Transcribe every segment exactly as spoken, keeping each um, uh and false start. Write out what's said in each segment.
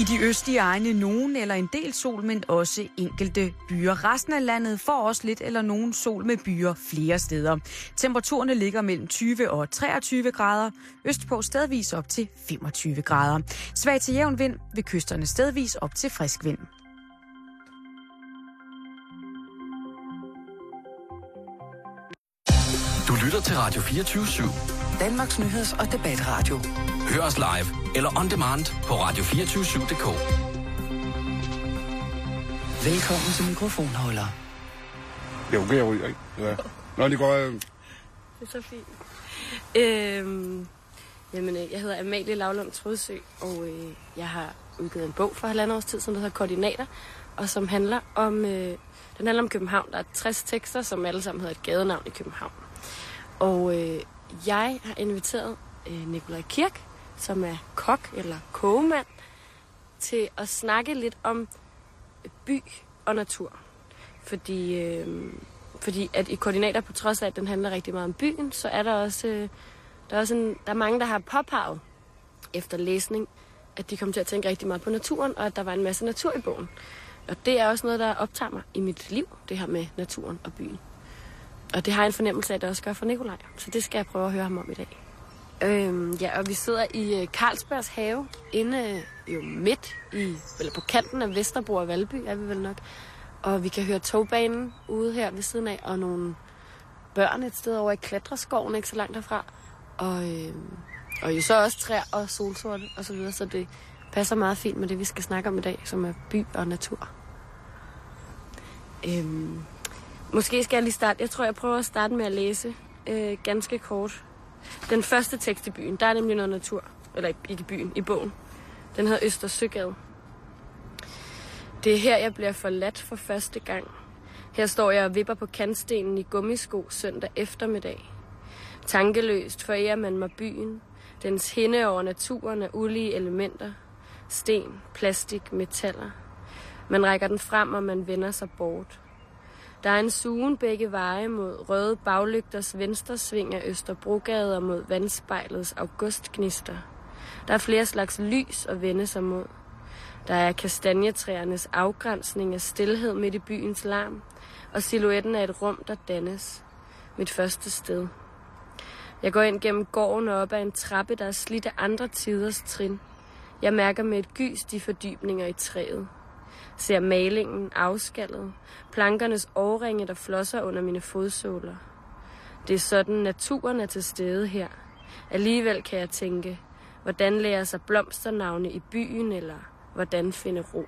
I de østlige egne nogen eller en del sol, men også enkelte byer. Resten af landet får også lidt eller nogen sol med byer flere steder. Temperaturerne ligger mellem tyve og treogtyve grader. Østpå stedvis op til femogtyve grader. Svag til jævn vind ved kysterne stedvis op til frisk vind. Du lytter til Radio fireogtyve syv. Danmarks nyheds- og debatradio. Hør os live eller on demand på radio to fire syv punktum d k. Velkommen til mikrofonholder. Det er okay, jeg ryger, ikke? Ja. Nå, det går... Øh... Det er så fint. Øhm, jamen, jeg hedder Amalie Lavlund Trådsø, og øh, jeg har udgivet en bog for halvandet års tid, som der hedder Koordinater, og som handler om, øh, den handler om København. Der er tres tekster, som alle sammen hedder et gadenavn i København. Og øh, jeg har inviteret øh, Nikolaj Kirk, som er kok eller kogemand, til at snakke lidt om by og natur. Fordi, øh, fordi at i Koordinater, på trods af, at den handler rigtig meget om byen, så er der også, øh, der er, også en, der er mange, der har påpeget efter læsning, at de kom til at tænke rigtig meget på naturen, og at der var en masse natur i bogen. Og det er også noget, der optager mig i mit liv, det her med naturen og byen. Og det har jeg en fornemmelse af, at det også gør for Nikolaj. Så det skal jeg prøve at høre ham om i dag. Øhm, ja, og vi sidder i Carlsbergs have, inde jo midt i, eller på kanten af Vesterbro og Valby, er vi vel nok. Og vi kan høre togbanen ude her ved siden af, og nogle børn et sted over i klatreskoven, ikke så langt derfra. Og, øhm, og jo så også træer og solsorte og så videre, så det passer meget fint med det, vi skal snakke om i dag, som er by og natur. Øhm, måske skal jeg lige starte. Jeg tror, jeg prøver at starte med at læse øh, ganske kort. Den første tekst i byen, der er nemlig noget natur, eller ikke i byen, i bogen. Den hedder Øster Søgade. Det er her, jeg bliver forladt for første gang. Her står jeg og vipper på kantstenen i gummisko søndag eftermiddag. Tankeløst forærer man mig byen. Dens hinde over naturen af ulige elementer. Sten, plastik, metaller. Man rækker den frem, og man vender sig bort. Der er en sugen begge veje mod røde baglygters venstre sving af Østerbrogade og mod vandspejlets augustgnister. Der er flere slags lys at vende sig mod. Der er kastanjetræernes afgrænsning af stilhed midt i byens larm, og silhuetten af et rum, der dannes. Mit første sted. Jeg går ind gennem gården og op ad en trappe, der er slidt af andre tiders trin. Jeg mærker med et gys de fordybninger i træet. Ser malingen afskallet, plankernes årringe, der flosser under mine fodsåler. Det er sådan, naturen er til stede her. Alligevel kan jeg tænke, hvordan lærer sig blomsternavne i byen, eller hvordan finde ro.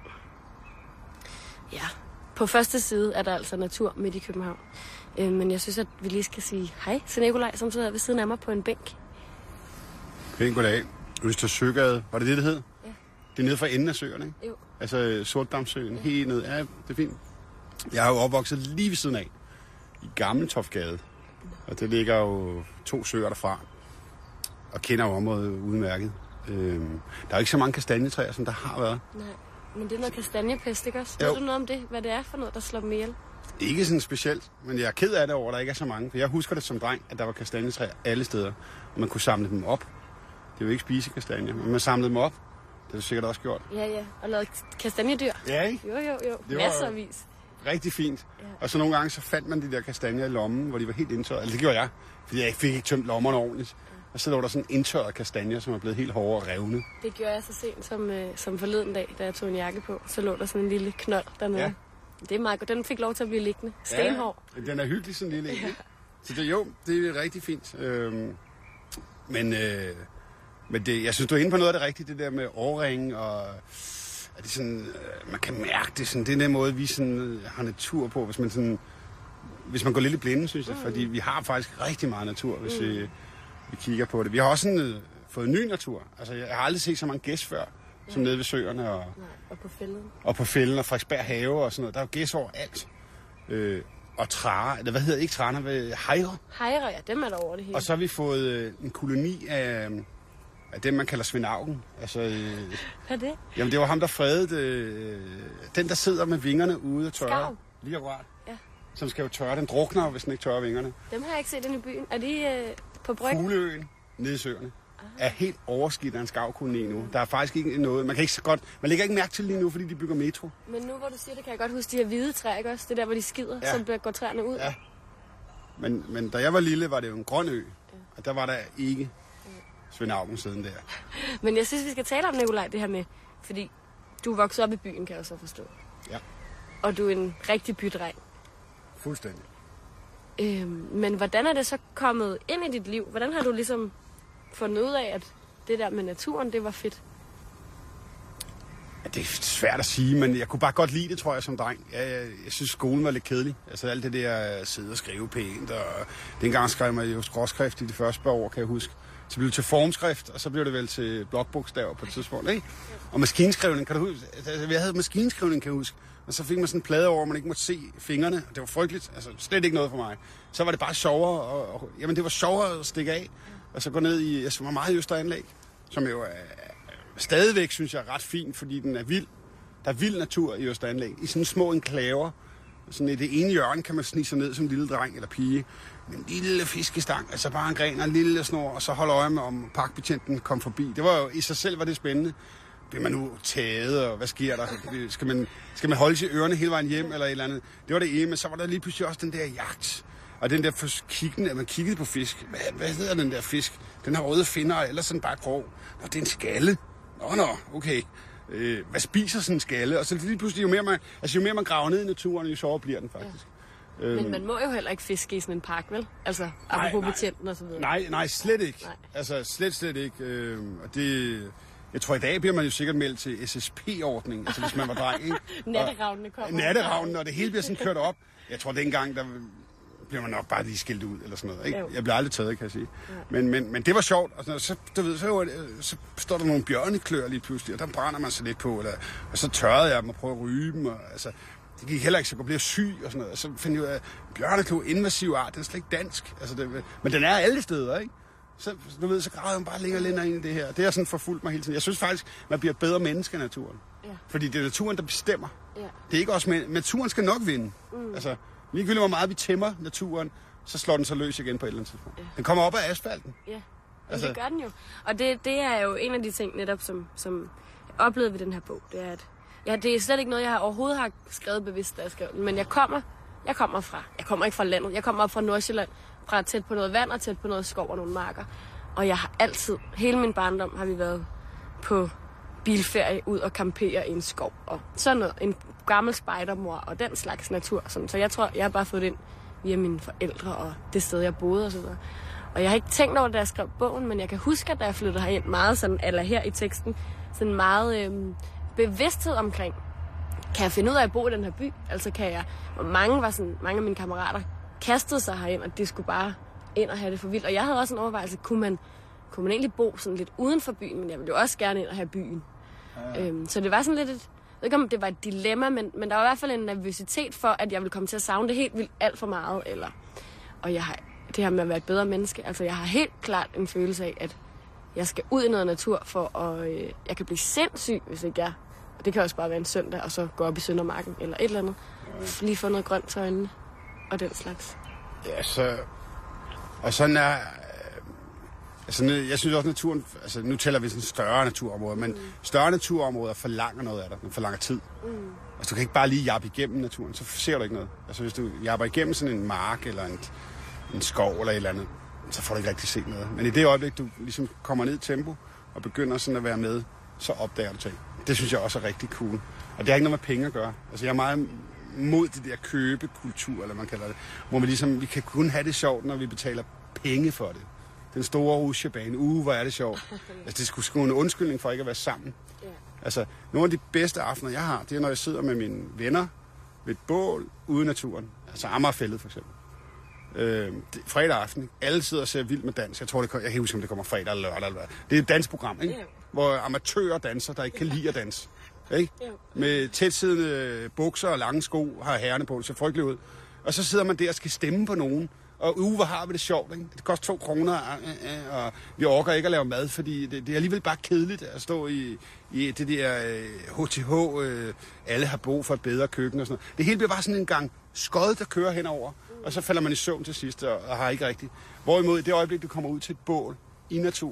Ja, på første side er der altså natur midt i København. Øh, men jeg synes, at vi lige skal sige hej til Nikolaj, som sidder ved siden af mig på en bænk. Pænt goddag. Øster Søgade, var det det, det hed? Ja. Det er nede fra enden af søerne, ikke? Jo. Altså Sortdamsøen, ja. Helt ned. Ja, det er fint. Jeg er jo opvokset lige ved siden af, i Gammeltoftgade. Og det ligger jo to søer derfra. Og kender jo området udmærket. Øhm, der er jo ikke så mange kastanjetræer, som der har været. Nej, men det er noget kastanjepest, ikke også? Jo. Ved du noget om det? Hvad det er for noget, der slår dem ihjel? Ikke sådan specielt, men jeg er ked af det over, at der ikke er så mange. For jeg husker det som dreng, at der var kastanjetræer alle steder. Og man kunne samle dem op. Det er jo ikke spise kastanjer, men man samlede dem op. Det har du sikkert også gjort. Ja, ja. Og lavet kastanjedyr. Ja, ikke? Jo, jo, jo. Det var masservis. Rigtig fint. Ja. Og så nogle gange så fandt man de der kastanjer i lommen, hvor de var helt indtørret. Altså det gjorde jeg, fordi jeg fik ikke tømt lommerne ordentligt. Og så lå der sådan indtørret kastanjer, som er blevet helt hårde og revne. Det gjorde jeg så sent som, øh, som forleden dag, da jeg tog en jakke på. Så lå der sådan en lille knold dernede. Ja. Det er meget godt. Den fik lov til at blive liggende. Stenhård. Ja, den er hyggelig sådan en lille en. Så det, jo, det er rigtig fint. Øhm, men øh, men det, jeg synes, du er inde på noget af det rigtige, det der med årringe og... Er det sådan, øh, man kan mærke det sådan, det er den måde, vi sådan, øh, har natur på, hvis man sådan... Hvis man går lidt i blinde, synes jeg, mm. fordi vi har faktisk rigtig meget natur, hvis mm. vi, vi kigger på det. Vi har også sådan, øh, fået ny natur. Altså, jeg har aldrig set så mange gæs før, ja. Som nede ved søerne. Og, Nej, og på fælden. Og på fælden og Frederiksberg Have og sådan noget. Der er jo gæs over alt. Øh, og træer, eller hvad hedder det, ikke træer, ved hejre. Hejre, ja, dem er der over det hele. Og så har vi fået øh, en koloni af, af dem, man kalder Svend Auken. Altså, øh, hvad er det? Jamen, det var ham, der fredede øh, den, der sidder med vingerne ude og tørrer. Skarv. Lige akkurat. Ja. Som skal jo tørre. Den drukner, hvis den ikke tørrer vingerne. Dem har jeg ikke set inde i byen. Er de øh, på bryggen? Fugleøen, nede i søerne. Ah. er helt overskidt af en skarvkoloni nu. Der er faktisk ikke noget. Man kan ikke så godt, man lægger ikke mærke til lige nu, fordi de bygger metro. Men nu hvor du siger det, kan jeg godt huske de her hvide træer, ikke også? Det der, hvor de skider, ja. Så går træerne ud. Ja. Men, men da jeg var lille, var det jo en grøn ø, ja. Og der var der ikke Svend Auken siden der. Men jeg synes, vi skal tale om, Nikolaj, det her med, fordi du er vokset op i byen, kan jeg så forstå. Ja. Og du er en rigtig bydreng. Fuldstændig. Øhm, men hvordan er det så kommet ind i dit liv? Hvordan har du ligesom fundet ud af, at det der med naturen, det var fedt? Ja, det er svært at sige, men jeg kunne bare godt lide det, tror jeg, som dreng. Jeg, jeg, jeg synes, skolen var lidt kedelig. Altså alt det der sidde og skrive pænt, og dengang skrev man jo skråskrift i de første par år, kan jeg huske. Så blev det til formskrift, og så blev det vel til blokbogstaver på et tidspunkt, ikke? Og maskinskrivning, kan du huske? Altså, jeg havde maskinskrivning, kan jeg huske. Og så fik man sådan en plade over, hvor man ikke måtte se fingrene. Og det var frygteligt. Altså, slet ikke noget for mig. Så var det bare sjovere. Og, og, jamen, det var sjovere at stikke af. Og så gå ned i... Jeg var meget i Østeranlæg, som jo er, stadigvæk, synes jeg, er ret fint, fordi den er vild. Der er vild natur i Østeranlæg. I sådan små enklaver. Sådan i det ene hjørne kan man snige sig ned som en lille dreng eller pige. Med en lille fiskestang, altså bare en gren og en lille snor, og så holde øje med, om parkbetjenten kom forbi. Det var jo, i sig selv var det spændende. Bliver man nu taget, og hvad sker der? Skal man, skal man holde sig ørerne hele vejen hjem, eller et eller andet? Det var det ene, men så var der lige pludselig også den der jagt. Og den der kiggen, at man kiggede på fisk. Hvad, hvad hedder den der fisk? Den har røde finner, eller sådan bare grå. Nå, det er en skalle. Nå, nå, okay. Øh, hvad spiser sådan en skalle? Og så lige pludselig, jo mere man, altså, jo mere man graver ned i naturen, jo sjovere bliver den faktisk. Ja. Øhm, men man må jo heller ikke fiske i sådan en park, vel? Altså, apropos betjenten og så videre. Nej, nej, slet ikke. Nej. Altså, slet, slet ikke. Øh, og det... Jeg tror, i dag bliver man jo sikkert meldt til S S P-ordning, altså hvis man var dreng, ikke? Natteravnene kommer. Natteravnene, og det hele bliver sådan kørt op. Jeg tror, dengang, der bliver man nok bare lige skilt ud, eller sådan noget, ikke? Jeg bliver aldrig taget, kan jeg sige. Ja. Men, men, men det var sjovt, og så, du ved, så, så står der nogle bjørneklør lige pludselig, og der brænder man sig lidt på, eller, og så tørrede jeg dem og prøvede at ryge dem, og altså... Det gik heller ikke, så jeg blev syg og sådan noget. Og så fandt jeg ud af, at bjørneklo, invasiv art, den er slet ikke dansk. Altså, det, men den er alle steder, ikke? Så, du ved, så graver man bare længere længere ind i det her. Det har sådan forfulgt mig hele tiden. Jeg synes faktisk, man bliver et bedre menneske af naturen. Ja. Fordi det er naturen, der bestemmer. Ja. Det er ikke også, men naturen skal nok vinde. Mm. Altså, ligegyldigt hvor meget vi tæmmer naturen, så slår den så løs igen på et eller andet tidspunkt. Ja. Den kommer op af asfalten. Ja, altså, det gør den jo. Og det, det er jo en af de ting netop, som, som jeg oplevede ved den her bog. Det er, at ja, det er slet ikke noget, jeg har overhovedet har skrevet bevidst, da jeg skrev den. Men jeg kommer, jeg kommer fra, jeg kommer ikke fra landet. Jeg kommer op fra Nordsjælland, fra tæt på noget vand og tæt på noget skov og nogle marker. Og jeg har altid, hele min barndom, har vi været på bilferie ud og campere i en skov. Og sådan noget, en gammel spejdermor og den slags natur. Sådan. Så jeg tror, jeg har bare fået det ind via mine forældre og det sted, jeg boede og så videre. Og jeg har ikke tænkt over det, da jeg skrev bogen, men jeg kan huske, at da jeg flyttede herind meget sådan, eller her i teksten, sådan meget... Øhm, bevidsthed omkring, kan jeg finde ud af at bo i den her by? Altså kan jeg, og mange var sådan, mange af mine kammerater kastede sig herind, og de skulle bare ind og have det for vildt. Og jeg havde også en overvejelse, kunne man, kunne man egentlig bo sådan lidt uden for byen, men jeg ville jo også gerne ind og have byen. Ja, ja. Øhm, så det var sådan lidt et, jeg ved ikke om det var et dilemma, men, men der var i hvert fald en nervøsitet for, at jeg ville komme til at savne det helt vildt alt for meget. Eller, og jeg har, det her med at være et bedre menneske, altså jeg har helt klart en følelse af, at jeg skal ud i noget natur, for at øh, jeg kan blive sindssyg, hvis ikke jeg... Det kan også bare være en søndag, og så gå op i Søndermarken, eller et eller andet. Ja. Lige få noget grønt til øjnene, og den slags. Ja, så... Og sådan er... Altså, jeg synes også, naturen... Altså, nu tæller vi sådan større naturområder, men mm. større naturområder forlanger noget af dig. Den forlanger tid. Mm. Altså, du kan ikke bare lige jappe igennem naturen, så ser du ikke noget. Altså, hvis du japper igennem sådan en mark, eller en, en skov, eller et eller andet, så får du ikke rigtig set noget. Men i det øjeblik, du ligesom kommer ned i tempo, og begynder sådan at være med, så opdager du ting. Det synes jeg også er rigtig cool. Og det har ikke noget med penge at gøre. Altså, jeg er meget mod det der købekultur, eller man kalder det, hvor vi ligesom, vi kan kun have det sjovt, når vi betaler penge for det. Den store rusjebane, uh, hvor er det sjovt. Altså, det skulle sgu en undskyldning for ikke at være sammen. Yeah. Altså, nogle af de bedste aftener, jeg har, det er, når jeg sidder med mine venner ved et bål ude i naturen. Altså, Amagerfældet for eksempel. Øh, det, fredag aften, alle sidder og ser Vild med dans. Jeg tror, det, jeg kan ikke huske, om det kommer fredag eller lørdag. Eller det er et dansprogram, ikke? Yeah. Hvor amatører danser, der ikke kan lide at danse. Ikke? Yeah. Med tætsiddende bukser og lange sko har herrerne på, det ser frygteligt ud. Og så sidder man der og skal stemme på nogen. Og uh, hvor har vi det sjovt, ikke? Det koster to kroner, og vi orker ikke at lave mad, fordi det, det er alligevel bare kedeligt at stå i, i det der H T H, øh, alle har brug for et bedre køkken og sådan noget. Det hele bliver bare sådan en gang skod, der kører henover, og så falder man i søvn til sidst og, og har ikke rigtigt. Hvorimod i det øjeblik, du kommer ud til et bål i naturen,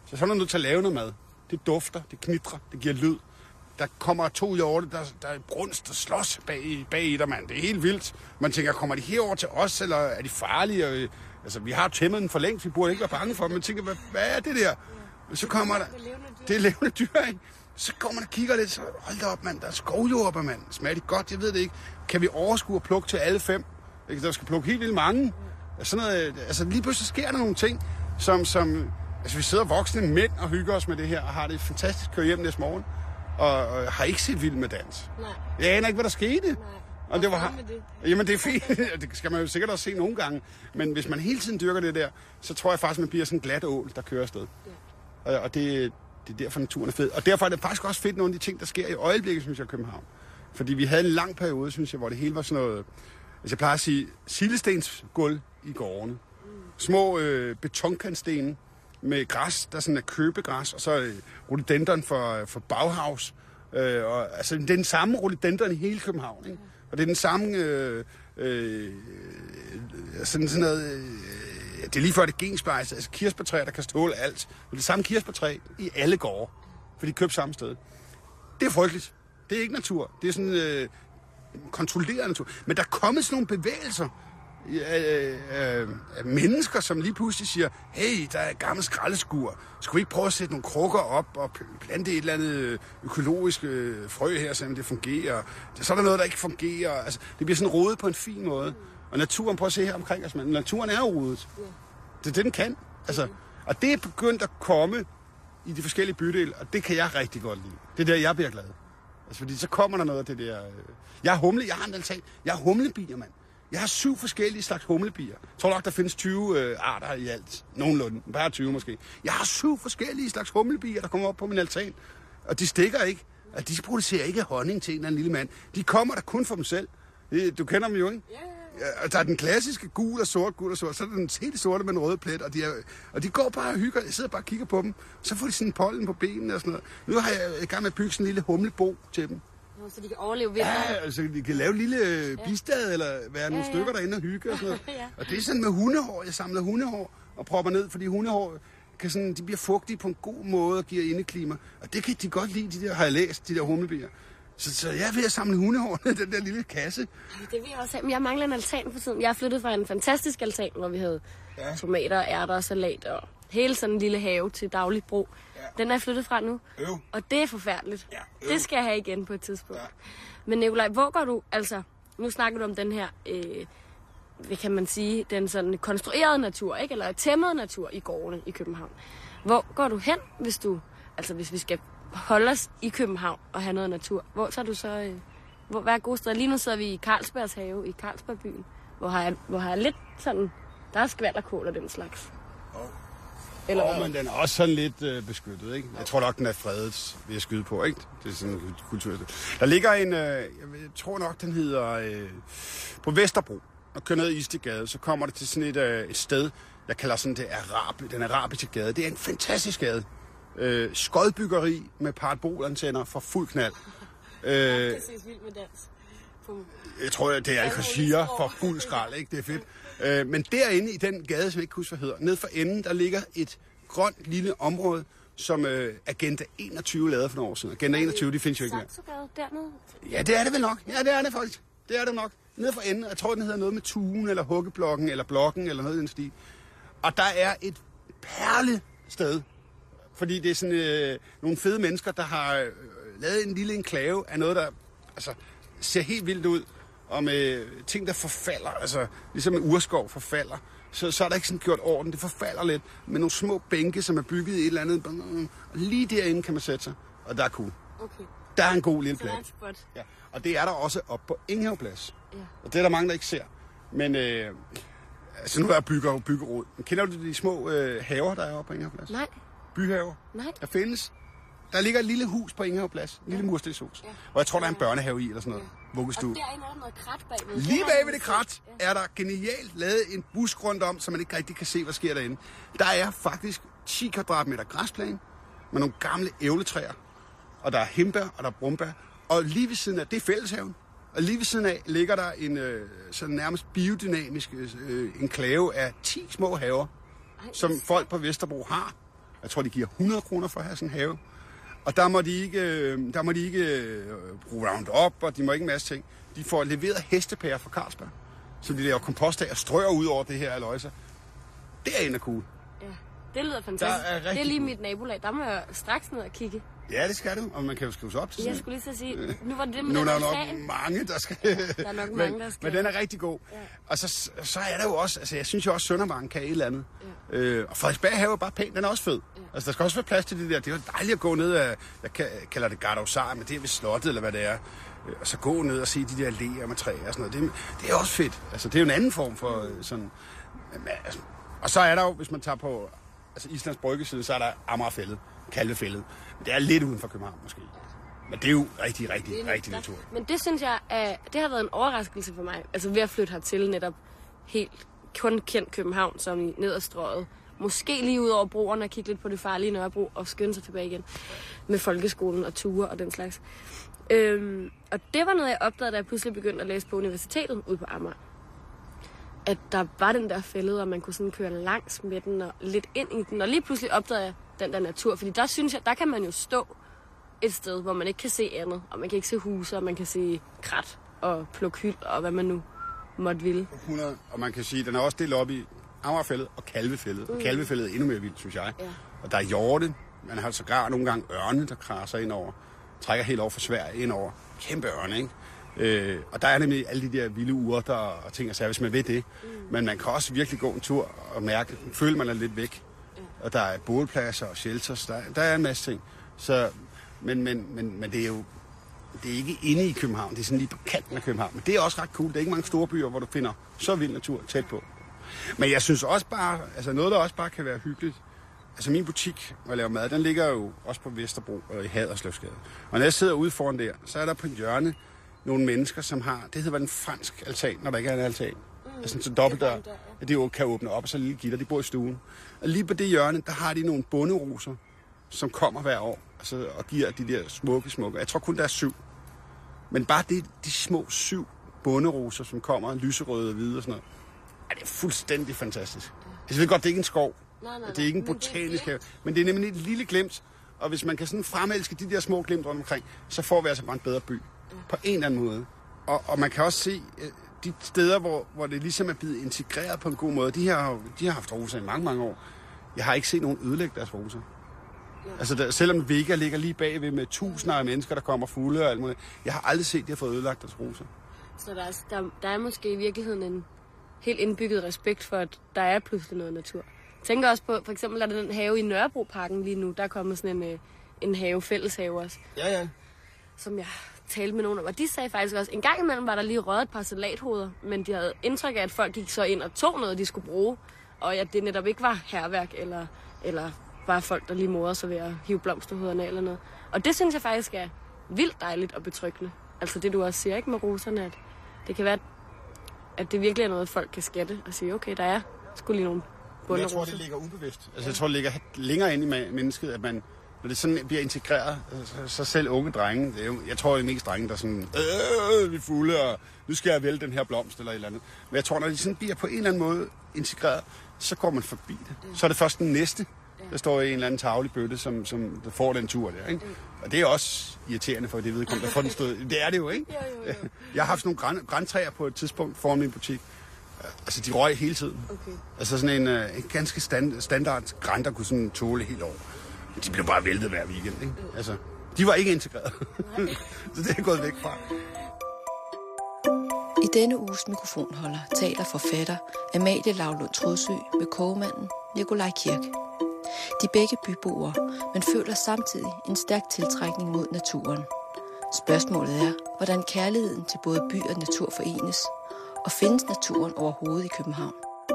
Så så er du nødt til at lave noget mad. Det dufter, det knitrer, det giver lyd. Der kommer to hjorte, der, der er brunst og slås bag, bag i dig, mand. Det er helt vildt. Man tænker, kommer de herover til os, eller er de farlige? Og, altså, vi har tæmmet den for længst, vi burde ikke være bange for dem. Man tænker, hvad, hvad er det der? Og så kommer der... Det er levende dyr, ikke? Så kommer man og kigger lidt, så hold da op, mand. Der er skovjordbær, mand. Smager de godt? Jeg ved det ikke. Kan vi overskue og plukke til alle fem? Ikke? Der skal plukke helt vildt mange. Sådan noget, altså, lige pludselig sker der nogle ting, som... som altså, vi sidder voksne mænd og hygger os med det her, og har det fantastisk køre hjem næste morgen. Og, og har ikke set Vild med Dans. Nej. Jeg aner ikke, hvad der skete. Nej. Og det var, det? Jamen, det er fint. Det skal man jo sikkert også se nogle gange. Men hvis man hele tiden dyrker det der, så tror jeg faktisk, man bliver sådan en glat ål, der kører afsted. Ja. Og, og det, det er derfor, naturen er fed. Og derfor er det faktisk også fedt, nogle af de ting, der sker i øjeblikket, synes jeg, i København. Fordi vi havde en lang periode, synes jeg, hvor det hele var sådan noget... Altså, jeg plejer at sige, sildestensgulv i gårdene. Mm. Små øh, betonkantsten med græs, der sådan er købegræs, og så øh, rhododendron for, for Bauhaus. Øh, og, altså, det er den samme rhododendron i hele København, ikke? Og det er den samme... Øh, øh, sådan, sådan noget... Øh, det er lige før det gensplejse, altså kirsebærtræer, der kan ståle alt. Og det samme kirsebærtræ i alle gårde, for de køber samme sted. Det er frygteligt. Det er ikke natur. Det er sådan øh, kontrolleret natur. Men der er kommet sådan nogle bevægelser af, af, af mennesker, som lige pludselig siger, hey, der er et gammelt skraldeskur. Skal vi ikke prøve at sætte nogle krukker op og plante et eller andet økologisk øh, frø her, så det fungerer. Så er der noget, der ikke fungerer. Altså, det bliver sådan rodet på en fin måde. Og naturen, prøv at se her omkring os, men naturen er jo rodet. Det er det, den kan. Altså, og det er begyndt at komme i de forskellige bydele, og det kan jeg rigtig godt lide. Det er der, jeg bliver glad. Altså, fordi så kommer der noget af det der... Øh... Jeg er humle, jeg har en altan. Jeg er humlebier, mand. Jeg har syv forskellige slags humlebier. Jeg tror nok, der findes tyve øh, arter i alt. Nogenlunde. Bare tyve måske. Jeg har syv forskellige slags humlebier, der kommer op på min altan. Og de stikker ikke. Og de producerer ikke honning til en eller anden lille mand. De kommer der kun for dem selv. Du kender dem jo, ikke? Ja, ja. Der er den klassiske gul og sort, gul og sort. Så er der den helt sorte med en rød plet. Og de, er, og de går bare og hygger. Jeg sidder bare og kigger på dem. Så får de sådan en pollen på benene og sådan noget. Nu har jeg i gang med at bygge sådan en lille humlebo til dem. Så de kan overleve vinteren? Ja, altså de kan lave en lille øh, bistad, eller være nogle ja, ja. stykker derinde og hygge og sådan noget. ja. Og det er sådan med hundehår. Jeg samler hundehår og propper ned, fordi hundehår kan sådan, de bliver fugtige på en god måde og giver indeklima. Og det kan de godt lide, de der, har jeg læst, de der humlebier. Så, så jeg er ved at samle hundehår i den der lille kasse. Det vil jeg også have. Men jeg mangler en altan for tiden. Jeg er flyttet fra en fantastisk altan, hvor vi havde ja. tomater, ærter og salat og hele sådan en lille have til dagligt brug. Ja. Den er jeg flyttet fra nu. Øv. Og det er forfærdeligt. Ja, det skal jeg have igen på et tidspunkt. Ja. Men Nikolaj, hvor går du, altså, nu snakker du om den her, øh, hvad kan man sige, den sådan konstruerede natur, ikke? Eller tæmmede natur i gårdene i København. Hvor går du hen, hvis du, altså hvis vi skal holde os i København og have noget natur? Hvor tager du så, øh, hvor, hvad er gode steder? Lige nu sidder vi i Carlsbergs have, i Carlsbergbyen, hvor har jeg, hvor har jeg lidt sådan, der er skvalderkål og den slags. Eller oh, men den er også sådan lidt øh, beskyttet, ikke? Jeg tror nok, den er fredet ved at skyde på, ikke? Det er sådan en kultur. Der ligger en, øh, jeg tror nok, den hedder øh, på Vesterbro. Og kører ned i Istegade, så kommer det til sådan et, øh, et sted, jeg kalder sådan det Arab, den arabiske gade. Det er en fantastisk gade. Øh, skodbyggeri med parabolantenner for fuld knald. Øh, det ses vildt med dans. Jeg tror, det er Al-Khashir for fuld skrald, ikke? Det er fedt. Øh, men derinde i den gade, som jeg ikke husker, hvad hedder, ned for enden, der ligger et grønt lille område, som øh, Agenda enogtyve lavede for nogle år siden. Agenda enogtyve, de findes jo ikke mere. Dernede? Ja, det er det vel nok. Ja, det er det faktisk. Det er det nok. Ned for enden, jeg tror, den hedder noget med tuen, eller huggeblokken, eller blokken, eller noget i den stil. Og der er et perlested, fordi det er sådan øh, nogle fede mennesker, der har øh, lavet en lille enklave af noget, der altså, ser helt vildt ud, og med ting, der forfalder, altså ligesom en urskov forfalder, så, så er der ikke sådan gjort orden, det forfalder lidt, med nogle små bænke, som er bygget i et eller andet, og lige derinde kan man sætte sig, og der er cool. Okay. Der er en god lille plads. Ja. Og det er der også oppe på Ingehavplads. Ja. Og det er der mange, der ikke ser. Men øh, altså nu er jeg bygger og byggerod. Men kender du de små øh, haver, der er oppe på Ingehavplads? Nej. Byhaver? Nej. Der findes. Der ligger et lille hus på Ingehavplads. En ja. lille murstenshus. Ja. Og jeg tror, der er en børnehave i, eller sådan noget. Ja. Vuggestue. Og derinde er der noget krat bagved. Lige bagved det krat ja. er der genialt lavet en busk rundt om, så man ikke rigtig kan se, hvad sker derinde. Der er faktisk ti kvadratmeter græsplæne med nogle gamle ævletræer. Og der er hindbær, og der er brumbær. Og lige ved siden af, det er fælleshaven. Og lige ved siden af ligger der en øh, sådan nærmest biodynamisk øh, enklave af ti små haver, Ej, som folk på Vesterbro har. Jeg tror, de giver hundrede kroner for at have sådan en have. Og der må de ikke, der må de ikke bruge Roundup, og de må ikke en masse ting. De får leveret hestepærer fra Carlsberg, så de laver kompost af og strøer ud over det her aløjse. Det er en af cool. Ja, det lyder fantastisk. Er det er lige cool. mit nabolag. Der må jeg straks ned og kigge. Ja, det skal du, og man kan jo skrive sig op til Jeg skulle lige så sige, nu var det med Nu er der nok sagen. mange, der skal... Der er nok men, mange, der skal... Men den er rigtig god. Ja. Og så, så er der jo også... Altså, jeg synes jo også, Søndermarken kan et eller andet. Ja. Øh, og Frederiksberg have er bare pænt. Den er også fed. Ja. Altså, der skal også være plads til det der. Det er jo dejligt at gå ned af... Jeg kalder det Gardosar, men det er ved slottet, eller hvad det er. Og så gå ned og se de der læger med træer og sådan noget. Det, det er også fedt. Altså, det er jo en anden form for sådan... Altså, og så er der jo, hvis man tager på... Altså, Islands Bryggeside, så er der Amagerfællet, Kalvefællet. Det er lidt uden for København, måske. Men det er jo rigtig, rigtig, rigtig natur. Men det synes jeg, at det har været en overraskelse for mig. Altså ved at flytte hertil netop helt kun kendt København, som i nederstrøget. Måske lige ud over broerne og kigge lidt på det farlige Nørrebro og skynde sig tilbage igen. Med folkeskolen og ture og den slags. Øhm, og det var noget, jeg opdagede, da jeg pludselig begyndte at læse på universitetet ude på Amager. At der var den der fælde, og man kunne sådan køre langs med den og lidt ind i den. Og lige pludselig opdagede jeg den der natur, fordi der synes jeg, der kan man jo stå et sted, hvor man ikke kan se andet. Og man kan ikke se huse, og man kan se krat og plukke hyld, og hvad man nu måtte ville. hundrede, og man kan sige, at den er også delt op i Amagerfældet og Kalvefældet. Mm. Og Kalvefældet er endnu mere vildt, synes jeg. Ja. Og der er hjorte. Man har sågar nogle gange ørne, der krasser ind over. Trækker helt over for Sverige ind over. Kæmpe ørne, ikke? Øh, og der er nemlig alle de der vilde urter og ting og sager, hvis man ved det. Mm. Men man kan også virkelig gå en tur og mærke, føler man er lidt væk. Mm. Og der er bålpladser og shelters, der, der er en masse ting. Så, men, men, men, men det er jo det er ikke inde i København, det er sådan lige på kanten af København. Men det er også ret cool. Det er ikke mange store byer, hvor du finder så vild natur tæt på. Men jeg synes også bare, altså noget, der også bare kan være hyggeligt. Altså min butik, hvor jeg laver mad, den ligger jo også på Vesterbro og i Haderslevsgade. Og når jeg sidder ude foran der, så er der på et hjørne nogle mennesker, som har, det hedder en fransk altan, når der ikke er en altan. Mm, altså så dobbeltdør, at de jo kan åbne op, og så lille gitter, de bor i stuen. Og lige på det hjørne, der har de nogle bonderoser, som kommer hver år, altså, og giver de der smukke, smukke. Jeg tror kun, der er syv. Men bare det, de små syv bonderoser, som kommer, lyserøde og hvide og sådan noget, er det fuldstændig fantastisk. Jeg ved godt, det er ikke en skov, nej, nej, nej. Det er ikke en botanisk have, men det er nemlig et lille glimt, og hvis man kan sådan fremelske de der små glimt rundt omkring, så får vi altså bare en bedre by. På en eller anden måde. Og, og man kan også se de steder, hvor, hvor det ligesom er blevet integreret på en god måde. De har, de har haft roser i mange, mange år. Jeg har ikke set nogen ødelægge deres roser. Ja. Altså, der, selvom Vega ligger lige bagved med tusinder af mennesker, der kommer fulde og alt muligt. Jeg har aldrig set, de har fået ødelagt deres roser. Så der er, der, der er måske i virkeligheden en helt indbygget respekt for, at der er pludselig noget natur. Jeg tænker også på, for eksempel er der den have i Nørrebroparken lige nu. Der er kommet sådan en, en have, fælleshave også. Ja, ja. Som jeg talte med nogen om, og de sagde faktisk også, en gang imellem var der lige røget et par salathoveder, men de havde indtryk af, at folk gik så ind og tog noget, de skulle bruge, og at det netop ikke var hærværk, eller, eller bare folk, der lige morede sig ved at hive blomsterhoderne eller noget. Og det synes jeg faktisk er vildt dejligt og betryggende. Altså det, du også siger, ikke med roserne, at det kan være, at det virkelig er noget, folk kan skatte og sige, okay, der er sgu lige nogle bunde roser. Jeg tror, det ligger ubevidst. Altså jeg tror, det ligger længere ind i mennesket, at man når det sådan bliver integreret, så selv unge drenge, det er jo, jeg tror, det er mest drenge, der sådan, øh, vi er fulde, og nu skal jeg vælge den her blomst eller et eller andet. Men jeg tror, når de sådan bliver på en eller anden måde integreret, så går man forbi det. Så er det først den næste, der står i en eller anden tavlig bøtte, som, som der får den tur der, ikke? Og det er også irriterende for det vedkommende, der får den stød. Det er det jo, ikke? Jo, jo, jo. Jeg har haft nogle gran, grantræer på et tidspunkt foran min butik. Altså, de røg hele tiden. Okay. Altså sådan en, en ganske stand, standard gran, der kunne sådan tåle helt over. De blev bare væltet hver weekend, ikke? Altså, de var ikke integreret. Så det er gået væk fra. I denne uges mikrofonholder taler forfatter Amalie Lavlund Trodsø med kogemanden Nikolaj Kirk. De er begge byboere, men føler samtidig en stærk tiltrækning mod naturen. Spørgsmålet er, hvordan kærligheden til både by og natur forenes, og findes naturen overhovedet i København?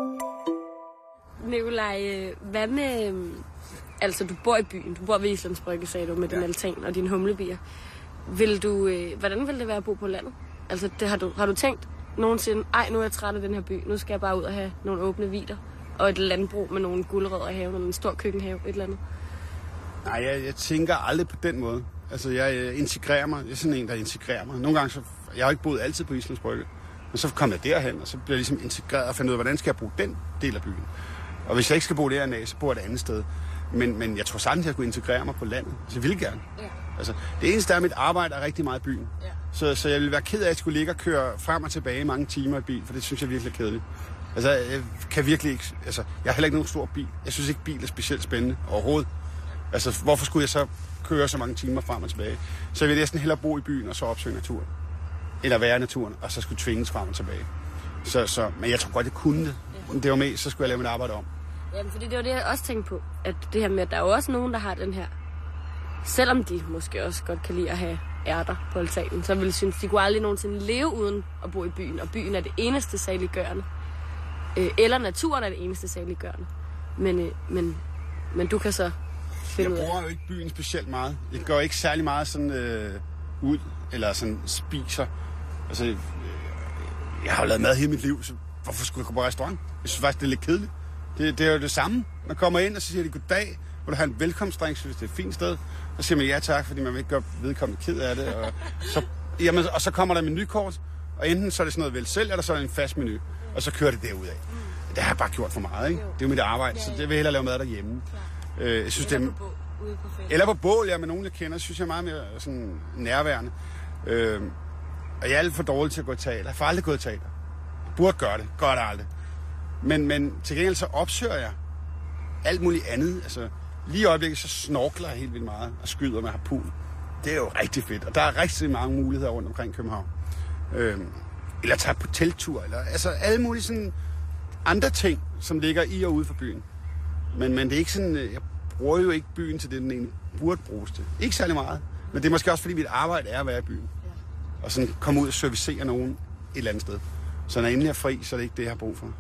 Nikolaj, hvad med... Altså, du bor i byen. Du bor ved Islands Brygge, sagde du, med ja. din altan og dine humlebier. Vil du, øh, hvordan vil det være at bo på landet? Altså, det har, du, har du tænkt nogensinde, ej, nu er jeg træt af den her by. Nu skal jeg bare ud og have nogle åbne vidder. Og et landbrug med nogle guldrødder i haven, og en stor køkkenhave, et eller andet. Nej, jeg, jeg tænker aldrig på den måde. Altså, jeg, jeg integrerer mig. Jeg er sådan en, der integrerer mig. Nogle gange, så... Jeg har ikke boet altid på Islands Brygge. Men så kom jeg derhen, og så bliver jeg ligesom integreret og fandt ud af, hvordan skal jeg bruge den del af byen. Og hvis jeg ikke skal bo derhen, så bor jeg et andet sted. Men, men jeg tror sagtens, jeg kunne integrere mig på landet. Så jeg ville gerne. Ja. Altså, det eneste er, at mit arbejde er rigtig meget i byen. Ja. Så, så jeg ville være ked af, at jeg skulle ligge og køre frem og tilbage mange timer i bil, for det synes jeg virkelig er kedeligt. Altså, jeg kan virkelig ikke... Altså, jeg har heller ikke nogen stor bil. Jeg synes ikke, bil er specielt spændende overhovedet. Altså, hvorfor skulle jeg så køre så mange timer frem og tilbage? Så jeg ville næsten hellere bo i byen og så opsøge naturen. Eller være i naturen, og så skulle tvinges frem og tilbage. Så, så, men jeg tror godt, jeg kunne det. Om det var med, så skulle jeg lave mit arbejde om. Jamen, fordi det var det, jeg også tænkte på. At det her med, at der er jo også nogen, der har den her... Selvom de måske også godt kan lide at have ærter på altanen, så ville synes, de kunne aldrig nogensinde leve uden at bo i byen. Og byen er det eneste saliggørende. Øh, eller naturen er det eneste saliggørende. Men, øh, men, men du kan så finde ud af... Jeg bruger jo ikke byen specielt meget. Jeg går ikke særlig meget sådan øh, ud, eller sådan spiser. Altså, øh, jeg har jo lavet mad hele mit liv, så hvorfor skulle jeg gå på restaurant? Jeg synes faktisk, det er lidt kedeligt. Det, det er jo det samme. Man kommer ind, og så siger de goddag. Vil du have en velkomstdrink, hvis det er et fint sted? Så siger man ja tak, fordi man vil ikke gøre vedkommende ked af det. Og så, jamen, og så kommer der et menukort, og enten så er det sådan noget vel selv, eller så er det en fast menu. Og så kører det derudad. Det har jeg bare gjort for meget, ikke? Det er jo mit arbejde, så det vil jeg hellere lave mad derhjemme. Øh, jeg synes, eller, det er, på ude på eller på bål, ja, med nogen jeg kender, synes jeg er meget mere sådan nærværende. Øh, og jeg er alt for dårlig til at gå i teater. Jeg har for aldrig gået i teater. Jeg burde gøre det, gør det aldrig. Men, men til gengæld så opsøger jeg alt muligt andet. Altså, lige i øjeblikket så snorkler jeg helt vildt meget og skyder med harpun. Det er jo rigtig fedt, og der er rigtig mange muligheder rundt omkring København. Øh, eller tage på telttur, eller altså alle mulige sådan andre ting, som ligger i og ude for byen. Men, men det er ikke sådan, jeg bruger jo ikke byen til det, den egentlig burde bruges til. Ikke særlig meget, men det er måske også, fordi mit arbejde er at være i byen. Og sådan komme ud og servicere nogen et eller andet sted. Så når jeg endelig er fri, så er det ikke det, jeg har brug for.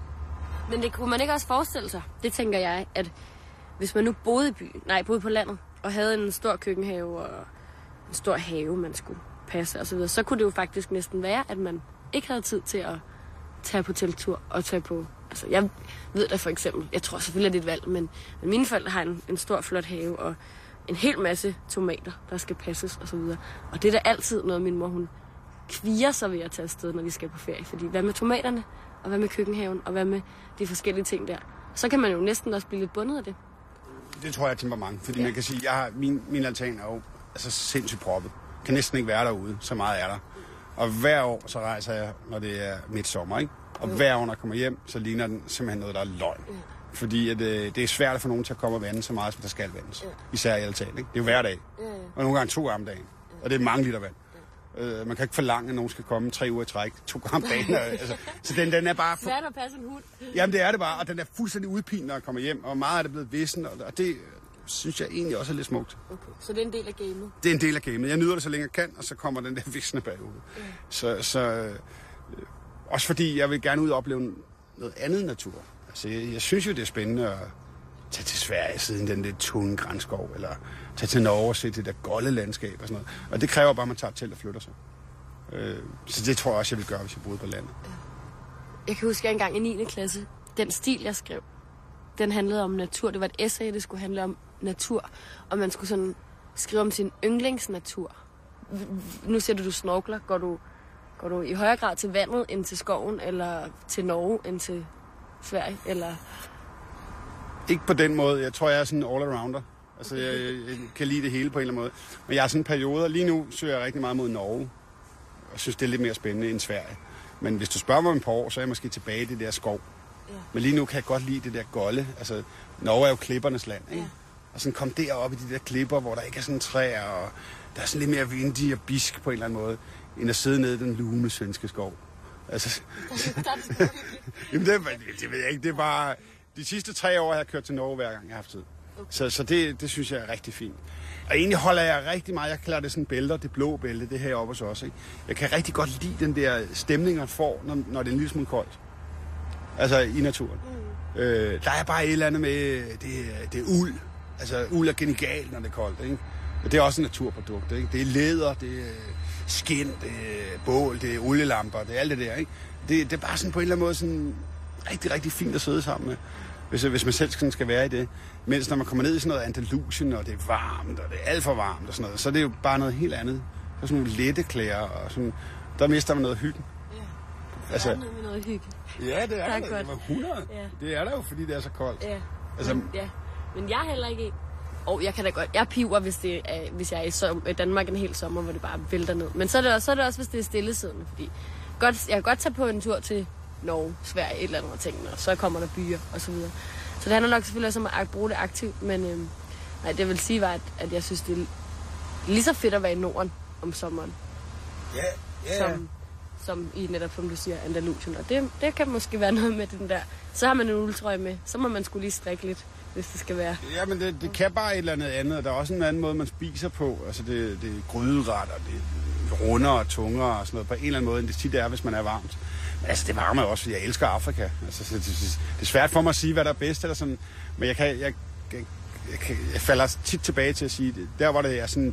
Men det kunne man ikke også forestille sig, det tænker jeg, at hvis man nu boede i byen, nej, boede på landet, og havde en stor køkkenhave og en stor have, man skulle passe og så videre, så kunne det jo faktisk næsten være, at man ikke havde tid til at tage på teltur og tage på... Altså, jeg ved da for eksempel, jeg tror selvfølgelig, at det er et valg, men, men mine forældre har en, en stor, flot have og en hel masse tomater, der skal passes og så videre. Og det er da altid noget, min mor, hun kvier sig ved at tage afsted, når vi skal på ferie. Fordi hvad med tomaterne, og hvad med køkkenhaven, og hvad med de forskellige ting der? Så kan man jo næsten også blive lidt bundet af det. Det tror jeg er temperament, fordi ja. Man kan sige, jeg har, min, min altan er jo altså sindssygt proppet. Jeg kan næsten ikke være derude, så meget er der. Og hver år, så rejser jeg, når det er midt sommer, ikke? Og hver år, når jeg kommer hjem, så ligner den simpelthen noget, der er løgn. Ja. Fordi at, øh, det er svært at få nogen til at komme og vande så meget, som der skal vandes. Ja. Især i altan, ikke? Det er jo hver dag. Ja, ja. Og nogle gange to gange om dagen. Ja. Og det er mange liter vand. Ja. Øh, man kan ikke forlange, at nogen skal komme tre uger i træk, to gange om dagen. altså, så den, den er bare... For... Svært at passe en hund. Jamen, det er det bare. Og den er fuldstændig udpint, når jeg kommer hjem. Og meget er det blevet vissen, og det synes jeg egentlig også er lidt smukt. Okay. Så det er en del af gamet? Det er en del af gamet. Jeg nyder det så længe jeg kan, og så kommer den der visne bagud. Ja. Så... så øh, også fordi jeg vil gerne ud og opleve noget andet natur. Altså, jeg, jeg synes jo, det er spændende at tage til Sverige siden den der tunge grænskov, eller tage til Norge og se det der golde landskab og sådan noget. Og det kræver bare, at man tager til og flytter sig. Øh, så det tror jeg også, jeg vil gøre, hvis jeg boede på landet. Jeg kan huske, at engang i niende klasse, den stil, jeg skrev, den handlede om natur. Det var et essay, det skulle handle om natur. Og man skulle sådan skrive om sin yndlingsnatur. Nu siger du, du snorkler. Går du... Går du i højere grad til vandet end til skoven, eller til Norge end til Sverige, eller? Ikke på den måde. Jeg tror, jeg er sådan en all-arounder. Altså, jeg, jeg kan lide det hele på en eller anden måde. Men jeg har sådan perioder. Lige nu søger jeg rigtig meget mod Norge. Og synes, det er lidt mere spændende end Sverige. Men hvis du spørger mig om et par år, så er jeg måske tilbage i det der skov. Ja. Men lige nu kan jeg godt lide det der golde. Altså, Norge er jo klippernes land, ikke? Ja. Og sådan kom derop i de der klipper, hvor der ikke er sådan træer, og der er sådan lidt mere vindig og bisk på en eller anden måde, end at sidde nede i den lune svenske skov. Altså, jamen, det, det ved jeg ikke. Det er bare... De sidste tre år har jeg kørt til Norge hver gang, jeg har haft tid. Okay. Så, så det, det synes jeg er rigtig fint. Og egentlig holder jeg rigtig meget... Jeg kalder det sådan bælter, det blå bælte, det her oppe hos os, ikke? Jeg kan rigtig godt lide den der stemning, man får, når, når det er en lille smule koldt. Altså i naturen. Mm. Øh, der er bare et eller andet med... Det, det er uld. Altså uld er genialt, når det er koldt, ikke? Og det er også et naturprodukt, ikke? Det er læder, det er skind, det er bål, det er olielamper, det er alt det der, ikke? Det, det er bare sådan på en eller anden måde sådan rigtig, rigtig fint at sidde sammen med, hvis, hvis man selv skal være i det. Mens når man kommer ned i sådan noget Andalusien, og det er varmt, og det er alt for varmt og sådan noget, så er det jo bare noget helt andet. Så er sådan nogle lette klæder, og sådan, der mister man noget hygge. Ja, det altså, er noget med noget hygge. Ja, det er, det er der. Godt. Det var hundrede. Ja. Det er der jo, fordi det er så koldt. Ja. Altså, men, ja. Men jeg er heller ikke en. Og jeg kan da godt, jeg piver, hvis, det er, hvis jeg er i som, Danmark en hel sommer, hvor det bare vælter ned. Men så er det også, så er det også hvis det er stillesiddende, fordi godt, jeg kan godt tage på en tur til Norge, Sverige, et eller andet tingene, og så kommer der byer og så videre. Så det handler nok selvfølgelig også om at bruge det aktivt, men øhm, nej, det vil sige var, at, at jeg synes, det er lige så fedt at være i Norden om sommeren. Ja, ja. Som, som i netop, som du siger, Andalusien. Og det, det kan måske være noget med den der. Så har man en uldtrøje med, så må man skulle lige strikke lidt, hvis det skal være. Ja, men det, det kan bare et eller andet andet, og der er også en anden måde, man spiser på. Altså det, det er gryderet, og det er runder og tungere og sådan noget, på en eller anden måde, end det tit er, hvis man er varmt. Men altså, det varmer også, fordi jeg elsker Afrika. Altså, det, det, det er svært for mig at sige, hvad der er bedst, eller sådan, men jeg, kan, jeg, jeg, jeg, jeg falder tit tilbage til at sige, det. Der hvor det er sådan,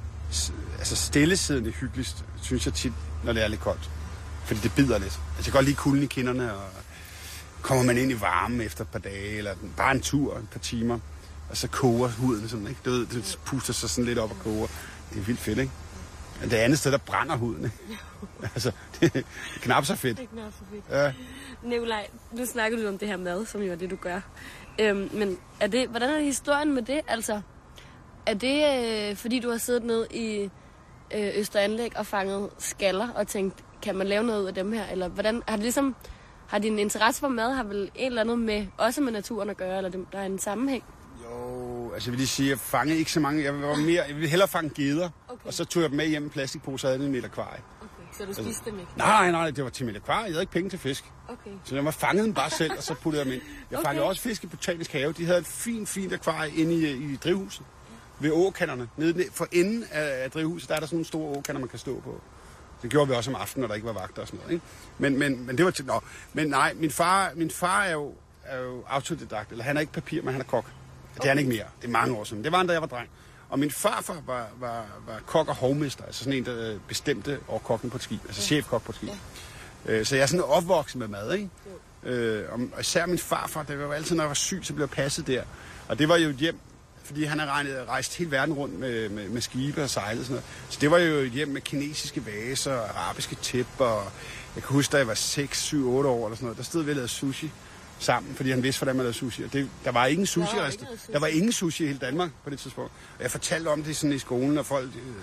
altså stillesiddende hyggeligst, synes jeg tit, når det er lidt koldt. Fordi det bider lidt. Altså, jeg kan godt lide kulden i kinderne, og kommer man ind i varmen efter et par dage, eller bare en tur, et par timer, og så koger huden sådan, ikke? Det, det puster sig sådan lidt op og koger. Det er vildt fedt, ikke? Men det andet sted, der brænder huden, ikke? Altså, det er knap så fedt. Det er knap så fedt. Ja. Nikolaj, nu snakker du om det her mad, som jo er det, du gør. Øhm, men er det, hvordan er historien med det? Altså, er det, øh, fordi du har siddet ned i øh, Østeranlæg og fanget skaller og tænkt, kan man lave noget ud af dem her? Eller hvordan, har det ligesom, har din interesse for mad, har vel en eller andet med, også med naturen at gøre, eller det, der er en sammenhæng? Jo, altså jeg vil lige sige, jeg fangede ikke så mange. Jeg var mere, jeg ville hellere fange geder, okay. Og så tog jeg dem med hjem i plastikpose og havde en meter kvar. Okay, så du spiste altså, dem ikke? Nej, nej, det var til meter kvar. Jeg havde ikke penge til fisk. Okay. Så jeg var fanget dem bare selv, og så puttede jeg dem ind. Jeg fangede okay. også fisk i Botanisk Have. De havde et fint, fint akvar inde i, i drivhuset. Ved åkanderne. Nede for enden af, af drivhuset, der er der sådan nogle store åkander, man kan stå på. Det gjorde vi også om aftenen, når der ikke var vagter og sådan noget. Ikke? Men, men, men det var til... Nå. Men nej, min far, min far er, jo, er jo autodidakt. Eller han er ikke papir, men han er kok. Det er han ikke mere. Det er mange år siden. Det var han, da jeg var dreng. Og min farfar var, var, var kok og hovmester. Altså sådan en, der bestemte over kokken på et skib. Altså ja. Chefkok på et skib. Ja. Så jeg er sådan opvokset med mad, ikke? Øh, og især min farfar, det var jo altid, når jeg var syg, så blev jeg passet der. Og det var jo et hjem, fordi han har regnet, rejst hele verden rundt med, med, med skibe og sejlet og sådan noget. Så det var jo et hjem med kinesiske vaser og arabiske tæpper. Og jeg kan huske, da jeg var seks, syv, otte år eller sådan noget, der stod vi og lavede sushi sammen, fordi han vidste, hvordan man lavede sushi. Og det, der var ingen sushi der var, sushi. der var ingen sushi i hele Danmark på det tidspunkt. Og jeg fortalte om det sådan i skolen, og folk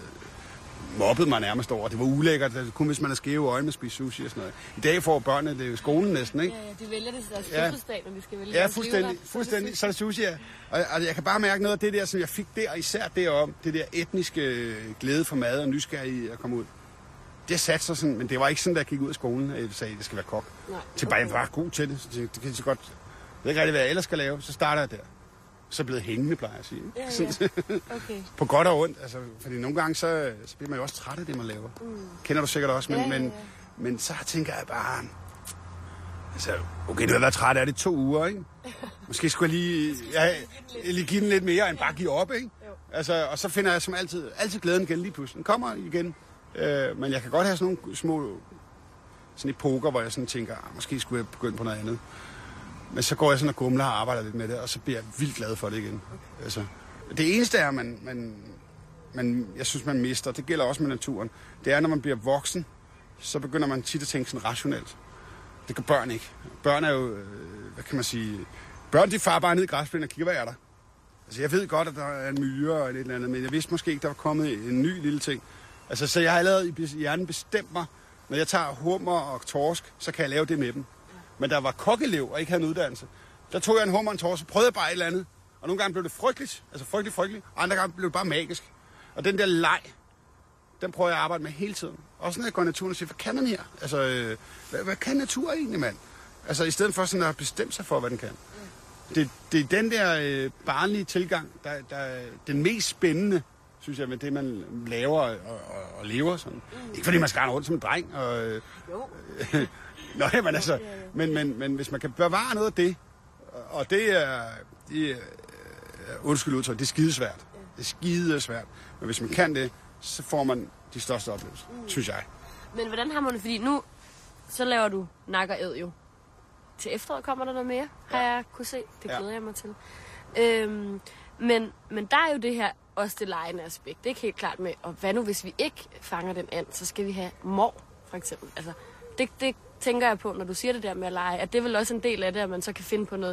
øh, mobbede mig nærmest over. Det var ulækkert, det kun hvis man er skæve øjne med at spise sushi og sådan noget. I dag får børnene det jo i skolen næsten, ikke? Ja, ja, de vælger det til deres ja. fødselsdag, når de skal vælge. Ja, fuldstændig, fuldstændig. Så er det sushi, ja. Og, og jeg kan bare mærke noget af det der, som jeg fik der, især derom, det der etniske glæde for mad og nysgerrige at komme ud. Det satte sig sådan, men det var ikke sådan, da jeg gik ud af skolen, at jeg sagde, at det skal være kok. Nej, okay. Til bare, jeg var god til det, så det, det kan så godt... Jeg ved ikke rigtig, hvad jeg ellers skal lave, så starter jeg der. Så er jeg blevet hængende, plejer jeg at sige. Ja, ja. Okay. På godt og ondt, altså, fordi nogle gange, så, så bliver man jo også træt af det, man laver. Mm. Kender du sikkert også, men, ja, ja, ja. men, men så tænker jeg bare... Altså, okay, du har været træt af det to uger, ikke? Måske skulle jeg lige, ja, lige give den lidt mere, end bare give op, ikke? Altså, og så finder jeg som altid, altid glæden igen lige pludselig. Den kommer igen. Øh, men jeg kan godt have sådan nogle små sådan epoker, hvor jeg sådan tænker, ah, måske skulle jeg begynde på noget andet. Men så går jeg sådan og gumler og arbejder lidt med det, og så bliver jeg vildt glad for det igen. Okay. Altså, det eneste er, man, man, man, jeg synes, man mister, det gælder også med naturen, det er, når man bliver voksen, så begynder man tit at tænke sådan rationelt. Det gør børn ikke. Børn er jo, hvad kan man sige, børn de farer bare ned i græsplænen og kigger, hvad er der? Altså, jeg ved godt, at der er en myre og et eller andet, men jeg vidste måske ikke, der var kommet en ny lille ting. Altså, så jeg har allerede i hjernen bestemt mig, når jeg tager hummer og torsk, så kan jeg lave det med dem. Men der var kokkelev og ikke havde en uddannelse. Der tog jeg en hummer og en torsk, så prøvede jeg bare et eller andet. Og nogle gange blev det frygteligt, altså frygteligt, frygteligt. Og andre gange blev det bare magisk. Og den der leg, den prøver jeg at arbejde med hele tiden. Også når jeg går i naturen og siger, hvad kan man her? Altså, øh, hvad, hvad kan natur egentlig, mand? Altså, i stedet for sådan at bestemme sig for, hvad den kan. Det, det er den der øh, barnlige tilgang, der, der er den mest spændende, synes jeg, med det, man laver og, og, og lever sådan. Mm. Ikke fordi man skal rende rundt som en dreng. Og, øh, jo. Nå, ja, men altså, men, men, men hvis man kan bevare noget af det, og det er, det er undskyld udtryk, det er skidesvært. Det er skidesvært. Men hvis man kan det, så får man de største oplevelser, mm. synes jeg. Men hvordan har man det? Fordi nu, så laver du nak og æd jo. Til efteråret kommer der noget mere, har ja. jeg kunne se. Det glæder ja. jeg mig til. Øhm, men, men der er jo det her, også det legende aspekt. Det er ikke helt klart med, og hvad nu hvis vi ikke fanger den and, så skal vi have mor, for eksempel. Altså, det, det tænker jeg på, når du siger det der med at lege, at det er vel også en del af det, at man så kan finde på noget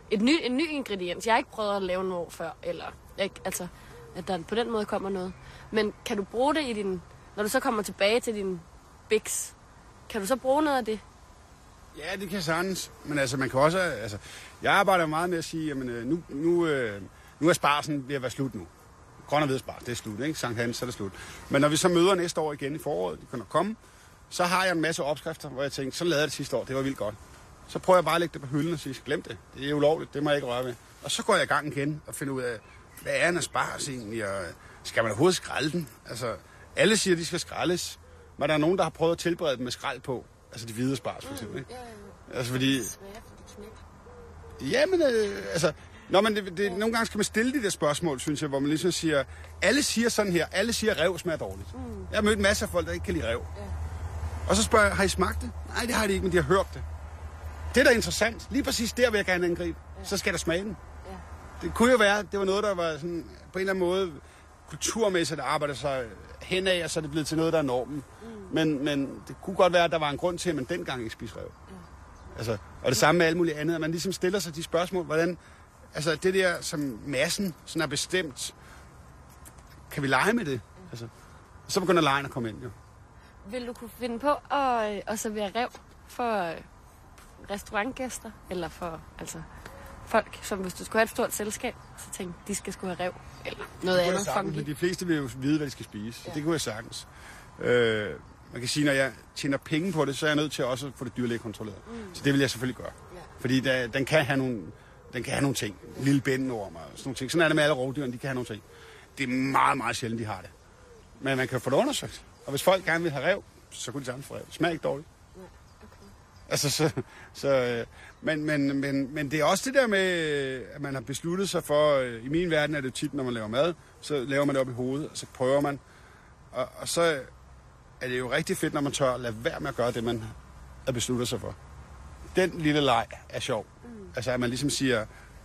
et ny, en ny ingrediens. Jeg har ikke prøvet at lave en år før, eller ikke, altså, at der på den måde kommer noget. Men kan du bruge det i din... Når du så kommer tilbage til din Bix, kan du så bruge noget af det? Ja, det kan sagtens. Men altså, man kan også... Altså, jeg arbejder meget med at sige, jamen, nu, nu, øh, nu er sparsen ved at være slut nu. Grøn og hvid spars, det er slut, ikke? Sankt Hans, så er det slut. Men når vi så møder næste år igen i foråret, de kan komme, så har jeg en masse opskrifter, hvor jeg tænkte, så lavede jeg det sidste år, det var vildt godt. Så prøver jeg bare at lægge det på hylden og sige, glem det, det er ulovligt, det må jeg ikke røre ved. Og så går jeg i gang igen og finder ud af, hvad er en asparges egentlig, og skal man overhovedet skralde den? Altså, alle siger, at de skal skraldes, men der er nogen, der har prøvet at tilberede dem med skrald på. Altså de hvide asparges, for eksempel, ikke? Altså fordi... Ja, men øh, altså... Nå, men det, det, nogle gange skal man stille de der spørgsmål, synes jeg, hvor man ligesom siger, alle siger sådan her, alle siger, at rev smager dårligt. Mm. Jeg har mødt en masse af folk, der ikke kan lide rev. Ja. Og så spørger jeg, har I smagt det? Nej, det har de ikke, men de har hørt det. Det, der er interessant, lige præcis der vil jeg gerne angribe, ja. Så skal der smage den. Ja. Det kunne jo være, det var noget, der var sådan, på en eller anden måde kulturmæssigt arbejder sig henad, og så er det blevet til noget, der er normen. Mm. Men, men det kunne godt være, at der var en grund til, at man dengang ikke spiste rev. Ja. Altså, og det samme med alt muligt andet, at man ligesom stiller sig de spørgsmål, hvordan... Altså det der, som massen sådan er bestemt, kan vi lege med det? Altså, så begynder lejen at komme ind, jo. Vil du kunne finde på at, at servere rev for restaurantgæster, eller for altså, folk, som hvis du skulle have et stort selskab, så tænkte de skal skulle have rev, eller noget andet sagtens, men de fleste vil jo vide, hvad de skal spise. Ja. Det kunne jeg sagtens. Øh, man kan sige, når jeg tjener penge på det, så er jeg nødt til også at få det dyrlæge kontrolleret. Mm. Så det vil jeg selvfølgelig gøre. Ja. Fordi der, den kan have nogle... Den kan have nogle ting. En lille bændenorm og sådan nogle ting. Sådan er det med alle rovdyrene, de kan have nogle ting. Det er meget, meget sjældent, de har det. Men man kan få det undersøgt. Og hvis folk gerne vil have rev, så kunne de sagtens få rev. Det smager ikke dårligt. Ja, okay. Altså, så... så men, men, men, men det er også det der med, at man har besluttet sig for... I min verden er det tit, når man laver mad, så laver man det op i hovedet, og så prøver man. Og, og så er det jo rigtig fedt, når man tør at lade være med at gøre det, man har besluttet sig for. Den lille leg er sjov. Altså, at man ligesom siger,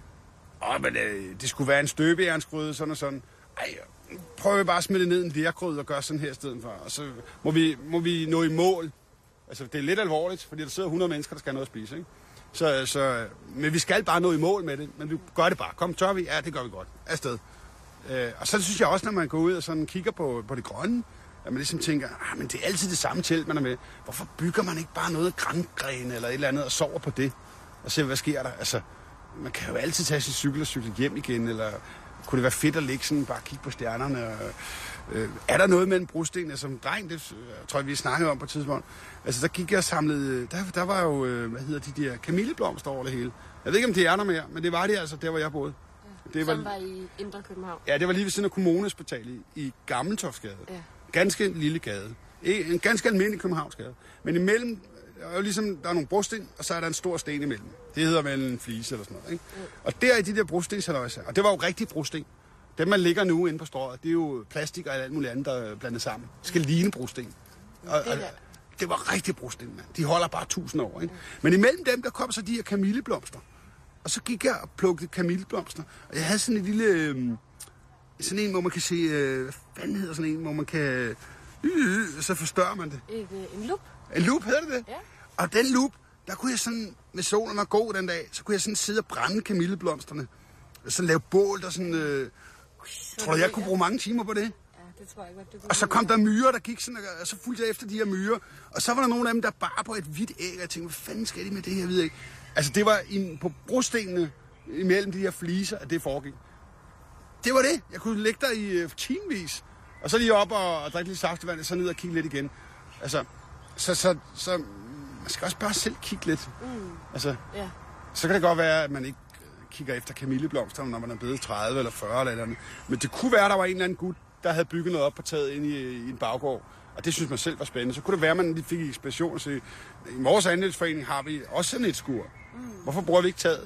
åh, men øh, det skulle være en støbejernsgryde, sådan og sådan. Ej, prøv vi bare at smide det ned i en lergryde og gøre sådan her i stedet for. Og så må vi, må vi nå i mål. Altså, det er lidt alvorligt, fordi der sidder hundrede mennesker, der skal have noget at spise, ikke? Så, så, men vi skal bare nå i mål med det. Men vi gør det bare. Kom, tør vi? Ja, det gør vi godt. Afsted. Øh, og så synes jeg også, når man går ud og sådan kigger på, på det grønne, at man ligesom tænker, ah, men det er altid det samme telt, man er med. Hvorfor bygger man ikke bare noget grangræne eller et eller andet og sover på det? Og se, hvad sker der? Altså, man kan jo altid tage sin cykel og cykle hjem igen, eller kunne det være fedt at ligge sådan, bare kigge på stjernerne? Og, øh, er der noget mellem brostenene som dreng? Det jeg tror jeg, vi snakkede om på et tidspunkt. Altså, der gik jeg og samlede, der, der var jo, øh, hvad hedder de der, kamilleblomster over det hele. Jeg ved ikke, om det er der mere, men det var det altså, der hvor jeg boede. Ja, det var, som var i Indre København? Ja, det var lige ved siden af Kommunehospitalet i, i Gammeltoftsgade. Ja. Ganske lille gade. En ganske almindelig Københavnsgade. Men imellem, der er jo ligesom, der er nogle brosten, og så er der en stor sten imellem. Det hedder vel en flise eller sådan noget, ikke? Mm. Og der i de der brostensaløjser, og det var jo rigtig brosten. Dem, man ligger nu inde på strøget, det er jo plastik og alt muligt andet, der er blandet sammen. Det skal ligne brosten. Og, og, det var rigtig brosten, mand. De holder bare tusind år, ikke? Mm. Men imellem dem, der kom så de her kamilleblomster. Og så gik jeg og plukkede kamilleblomster. Og jeg havde sådan en lille... Øh, sådan en, hvor man kan se... Øh, hvad fanden hedder sådan en, hvor man kan... Øh, øh, så forstørrer man det. Et, en lup. En lup, hedder det det? Ja. Og den lup, der kunne jeg sådan... Med solen var god den dag, så kunne jeg sådan sidde og brænde kamilleblomsterne. Og så lave bål, der sådan... Øh, tror du, jeg kunne bruge mange timer på det? Det tror jeg godt, det kunne. Og så kom der myrer, der gik sådan, og så fulgte jeg efter de her myrer. Og så var der nogle af dem, der bar på et hvidt æg, og jeg tænkte, hvad fanden skal de med det her, jeg ved ikke. Altså, det var i, på brostenene imellem de her fliser, at det foregik. Det var det. Jeg kunne ligge der i uh, timevis. Og så lige op og, og drikke lidt saftevand, og så ned og kigge lidt igen. Altså, så, så, så man skal også bare selv kigge lidt. Mm. Altså, yeah. Så kan det godt være, at man ikke kigger efter kamilleblomster, når man er blevet tredive eller fyrre eller eller andet. Men det kunne være, at der var en eller anden gut, der havde bygget noget op på taget inde i, i en baggård. Og det synes man selv var spændende. Så kunne det være, at man lige fik inspiration til. I vores andelsforening har vi også sådan et skur. Mm. Hvorfor bruger vi ikke taget?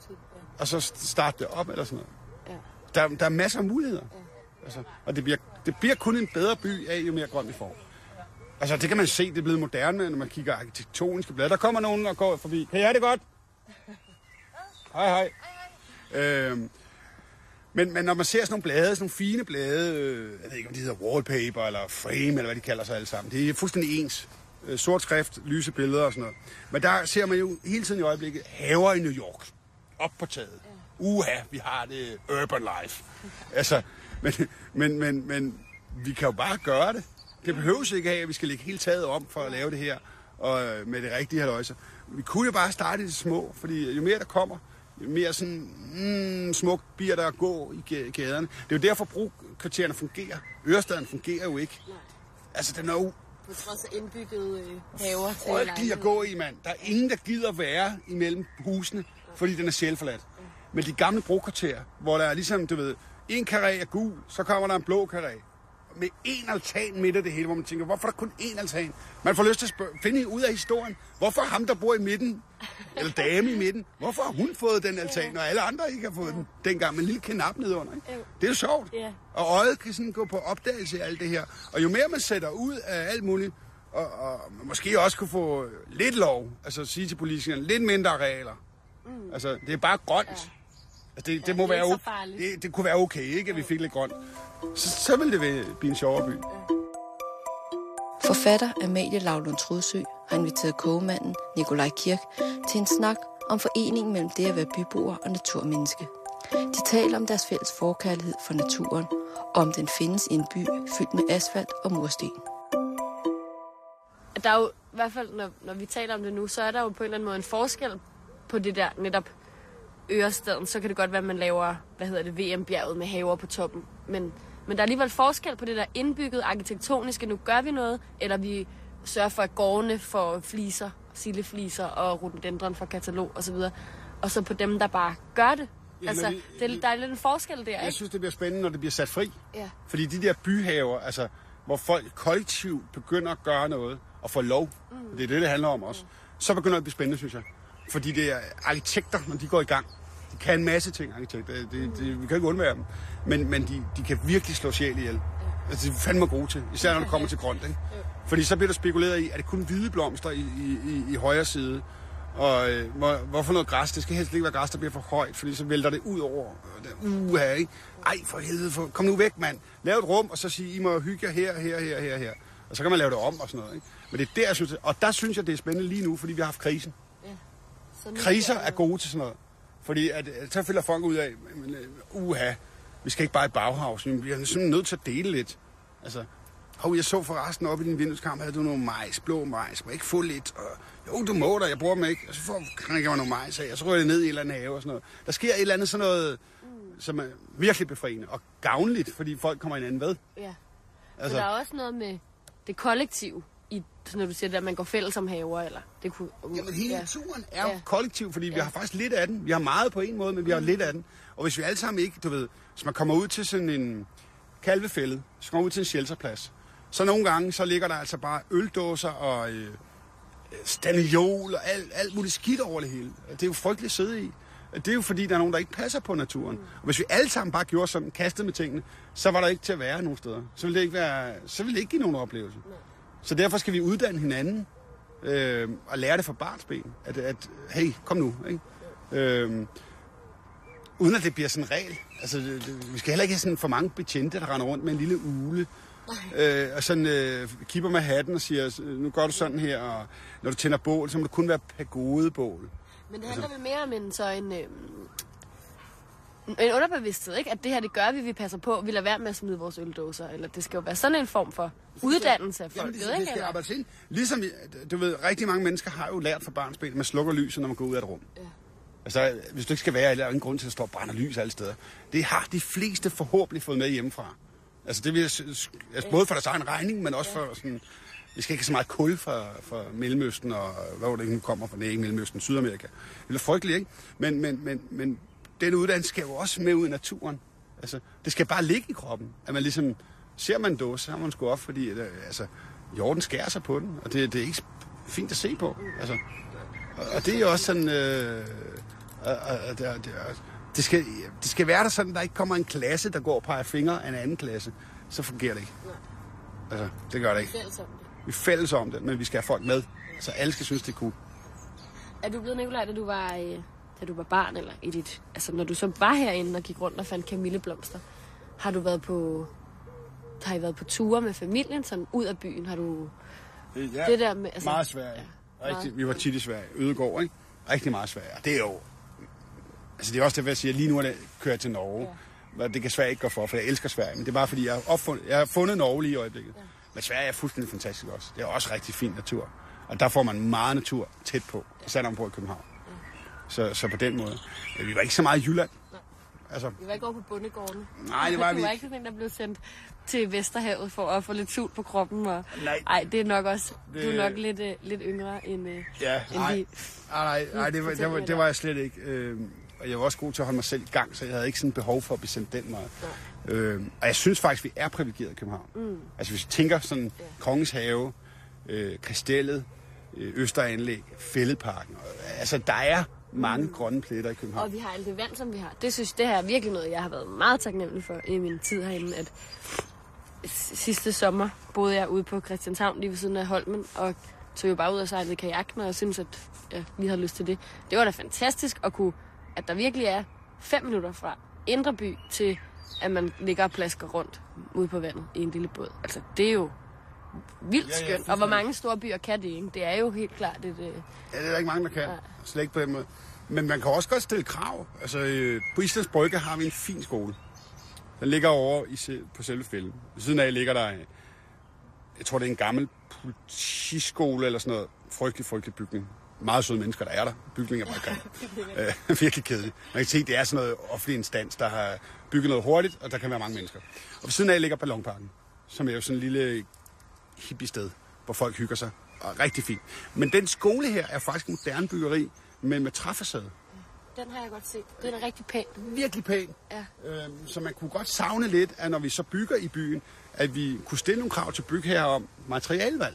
Og så starte det op eller sådan noget. Ja. Der, der er masser af muligheder. Ja. Altså, og det bliver, det bliver kun en bedre by af, jo mere grøn vi får. Altså, det kan man se, det er blevet moderne, når man kigger arkitektoniske blade. Der kommer nogen og går forbi. Kan I have det godt? Hej, hej. hej, hej. Øhm, men, men når man ser sådan nogle blade, sådan nogle fine blade, øh, jeg ved ikke, om de hedder wallpaper eller frame, eller hvad de kalder sig alle sammen. Det er fuldstændig ens. Sort skrift, lyse billeder og sådan noget. Men der ser man jo hele tiden i øjeblikket haver i New York. op på taget. Uha, vi har det urban life. Altså, men, men, men, men vi kan jo bare gøre det. Det behøves ikke af, at vi skal lægge hele taget om for at lave det her, og med det rigtige haløjse. Vi kunne jo bare starte i det små, fordi jo mere der kommer, jo mere sådan mm, smukt bliver der at gå i gaderne. Det er jo derfor, brokvartererne fungerer. Ørestaden fungerer jo ikke. Altså, den er jo på trods af indbyggede øh, haver til frygtelig at gå i, mand. Der er ingen, der gider være imellem husene, fordi den er sjælforladt. Men de gamle brokvarterer, hvor der er ligesom, du ved, en karré er gul, så kommer der en blå karré. Med én altan midt af det hele, hvor man tænker, hvorfor er der kun én altan? Man får lyst til at spørge, finde ud af historien. Hvorfor ham, der bor i midten, eller dame i midten, hvorfor har hun fået den altan, og alle andre ikke har fået den dengang med en lille knap nedunder? Ikke? Det er jo sjovt. Og øjet kan sådan gå på opdagelse af alt det her. Og jo mere man sætter ud af alt muligt, og, og måske også kunne få lidt lov, altså sige til politikerne, lidt mindre regler. Mm. Altså, det er bare grønt. Ja. Altså, det, det, ja, må det, være okay. det, det kunne være okay, ikke, at vi fik lidt grønt. Så, så ville det blive en sjovere by. Forfatter Amalie Laulund Trodsø har inviteret kogemanden Nikolaj Kirk til en snak om foreningen mellem det at være byboer og naturmenneske. De taler om deres fælles forkærlighed for naturen, og om den findes i en by fyldt med asfalt og mursten. Der er jo, i hvert fald når, når vi taler om det nu, så er der jo på en eller anden måde en forskel på det der netop Ørestaden. Så kan det godt være, at man laver, hvad hedder det, V M-bjerget med haver på toppen. Men, men der er alligevel forskel på det der indbygget arkitektoniske, nu gør vi noget, eller vi sørger for, at gårdene får fliser, sildefliser og rhododendron for katalog osv. Og så på dem, der bare gør det. Ja, altså, vi, det, der er lidt en forskel der, jeg ikke? synes, det bliver spændende, når det bliver sat fri. Ja. Fordi de der byhaver, altså, hvor folk kollektivt begynder at gøre noget og få lov, mm. det er det, det handler om også, mm. så begynder det at blive spændende, synes jeg. Fordi det er arkitekter, når de går i gang. De kan en masse ting, arkitekter. Det, det, det, vi kan ikke undvære dem. Men, men de, de kan virkelig slå sjæl ihjel. Altså, det er fandme gode til. Især når det kommer til grønt, ikke? Fordi så bliver der spekuleret i, er det kun hvide blomster i, i, i, i højre side? Og øh, hvor, hvorfor noget græs? Det skal helst ikke være græs, der bliver for højt, fordi så vælter det ud over. Uha, ikke? Ej, for helvede, for, kom nu væk, mand. Lav et rum, og så sige, I må hygge jer her, her, her, her, her. Og så kan man lave det om og sådan noget, ikke? Men det er der, jeg synes, og der synes jeg, det er spændende lige nu, fordi vi har haft krisen. Kriser er gode til sådan noget. Fordi at, at, så følger folk ud af, men, uh, uha, vi skal ikke bare i Bauhaus, vi bliver sådan nødt til at dele lidt. Altså, hov, jeg så forresten op i din vindueskarm, havde du nogle majs, blå majs, må jeg ikke få lidt? Og, jo, du må da, jeg bruger dem ikke. Og så får jeg nogle majs af, og så rører jeg ned i et eller andet have og sådan noget. Der sker et eller andet sådan noget, mm. som er virkelig befriende og gavnligt, fordi folk kommer hinanden ved. Ja, altså, men der er også noget med det kollektive. I, når du siger, at man går fælles om haver, eller det kunne... Uh, Jamen, hele ja. naturen er jo ja. kollektiv, fordi ja. vi har faktisk lidt af den. Vi har meget på en måde, men vi har mm. lidt af den. Og hvis vi alle sammen ikke, du ved, hvis man kommer ud til sådan en kalvefælde, så kommer ud til en shelterplads, så nogle gange, så ligger der altså bare øldåser og øh, staniol og alt, alt muligt skidt over det hele. Det er jo frygteligt at sidde i. Det er jo fordi, der er nogen, der ikke passer på naturen. Mm. Og hvis vi alle sammen bare gjorde sådan, kastede med tingene, så var der ikke til at være nogen steder. Så ville det ikke, være, så ville det ikke give nogen oplevelse. Mm. Så derfor skal vi uddanne hinanden øh, og lære det fra barnsben. At, at hey, kom nu. Ikke? Øh, uden at det bliver sådan en regel. Altså, det, det, vi skal heller ikke have sådan for mange betjente, der render rundt med en lille ule. Øh, og sådan øh, kipper med hatten og siger, nu gør du sådan her, og når du tænder bål, så må det kun være pagodebål. Men det handler altså, vel mere om en, så en, øh, en underbevidsthed, ikke? At det her, det gør vi, vi passer på, vi lader være med at smide vores øldåser, eller det skal jo være sådan en form for uddannelse af folk. Jamen, det, det skal arbejde ind. Ligesom, du ved, rigtig mange mennesker har jo lært fra barnsben, at man slukker lyset, når man går ud af et rum. Ja. Altså, hvis du ikke skal være, eller er ingen grund til at stå og brænde lys alle steder. Det har de fleste forhåbentlig fået med hjemmefra. Altså, det vil altså, både for deres egen regning, men også for sådan... Vi skal ikke have så meget kul fra, fra Mellemøsten, og hvor det nu kommer fra, det er ikke Mellemøsten, Sydamerika. Det er frygteligt, ikke? Men, men, men, men den uddannelse skal jo også med ud i naturen. Altså, det skal bare ligge i kroppen. At man ligesom, ser man en dåse, så har man sgu op, fordi at, altså, jorden skærer sig på den, og det, det er ikke fint at se på. Altså, og, og det er også sådan... Øh, og, og, og, det, det, skal, det skal være der sådan, der ikke kommer en klasse, der går og peger fingre af en anden klasse. Så fungerer det ikke. Altså, det gør det ikke. Vi er fælles om det, men vi skal have folk med, så alle skal synes, det er cool. Er du blevet, Nikolaj, da du var, da du var barn, eller i dit... Altså, når du så var herinde og gik rundt og fandt kamilleblomster, har du været på... Har I været på ture med familien, sådan ud af byen? Har du... Ja, det der med, altså, meget Sverige. Ja, rigtig, vi var tit i Sverige. Ødegård, ikke? Rigtig meget Sverige. Det er jo altså det er også det, jeg siger, lige nu er det kørt til Norge. Ja. Det kan Sverige ikke gå for, for jeg elsker Sverige. Men det er bare fordi, jeg har, opfundet, jeg har fundet Norge lige i øjeblikket. Ja. Men Sverige er fuldstændig fantastisk også. Det er også rigtig fin natur. Og der får man meget natur tæt på, især når man bor i København. Ja. Så, så på den måde. Vi var ikke så meget i Jylland. Nej. Altså, vi var ikke over på bondegårdene. Nej, det var vi ikke. Du var ikke sådan en, der blev sendt til Vesterhavet for at få lidt sul på kroppen. Og... Nej. Ej, det er nok også... Det... Du er nok lidt, uh, lidt yngre end, uh, ja, end nej. vi... Nej, nej, det var, det, var, det var jeg slet ikke. Øh, og jeg var også god til at holde mig selv i gang, så jeg havde ikke sådan behov for at blive sendt den meget. Øh, og jeg synes faktisk, vi er privilegeret i København. Mm. Altså hvis vi tænker sådan ja. Kongens Have, øh, Kastellet, øh, Østeranlæg, Fælledparken. Altså der er mange mm. grønne pletter i København. Og vi har alt det vand, som vi har. Det synes det her er virkelig noget, jeg har været meget taknemmelig for i min tid herinde. At sidste sommer boede jeg ude på Christianshavn lige ved siden af Holmen, og tog jo bare ud og sejlede kajak, når jeg synes, at ja, vi havde lyst til det. Det var da fantastisk at kunne, at der virkelig er fem minutter fra Indre By til, at man ligger og plasker rundt ude på vandet i en lille båd. Altså, det er jo vildt skønt. Ja, ja, og hvor mange store byer kan det, ikke? Det er jo helt klart et... Øh... Ja, det er der ikke mange, der kan. Ja. Slet ikke på den måde. Men man kan også godt stille krav. Altså, øh, på Islands Brygge har vi en fin skole. Den ligger over i, på selve fælden. Ved siden af ligger der, jeg tror, det er en gammel politiskole eller sådan noget. Frygtelig, frygtelig bygning. Meget søde mennesker, der er der. Bygningen er bare grim. øh, virkelig kedelig. Man kan se, det er sådan noget offentlig instans, der har bygget noget hurtigt, og der kan være mange mennesker. Og ved siden af ligger Ballonparken, som er jo sådan en lille hippie sted, hvor folk hygger sig. Og rigtig fint. Men den skole her er faktisk en moderne byggeri, men med træfacade. Den har jeg godt set. Den er rigtig pæn. Virkelig pæn. Ja. Øhm, så man kunne godt savne lidt, at når vi så bygger i byen, at vi kunne stille nogle krav til bygherrer om materialevalg.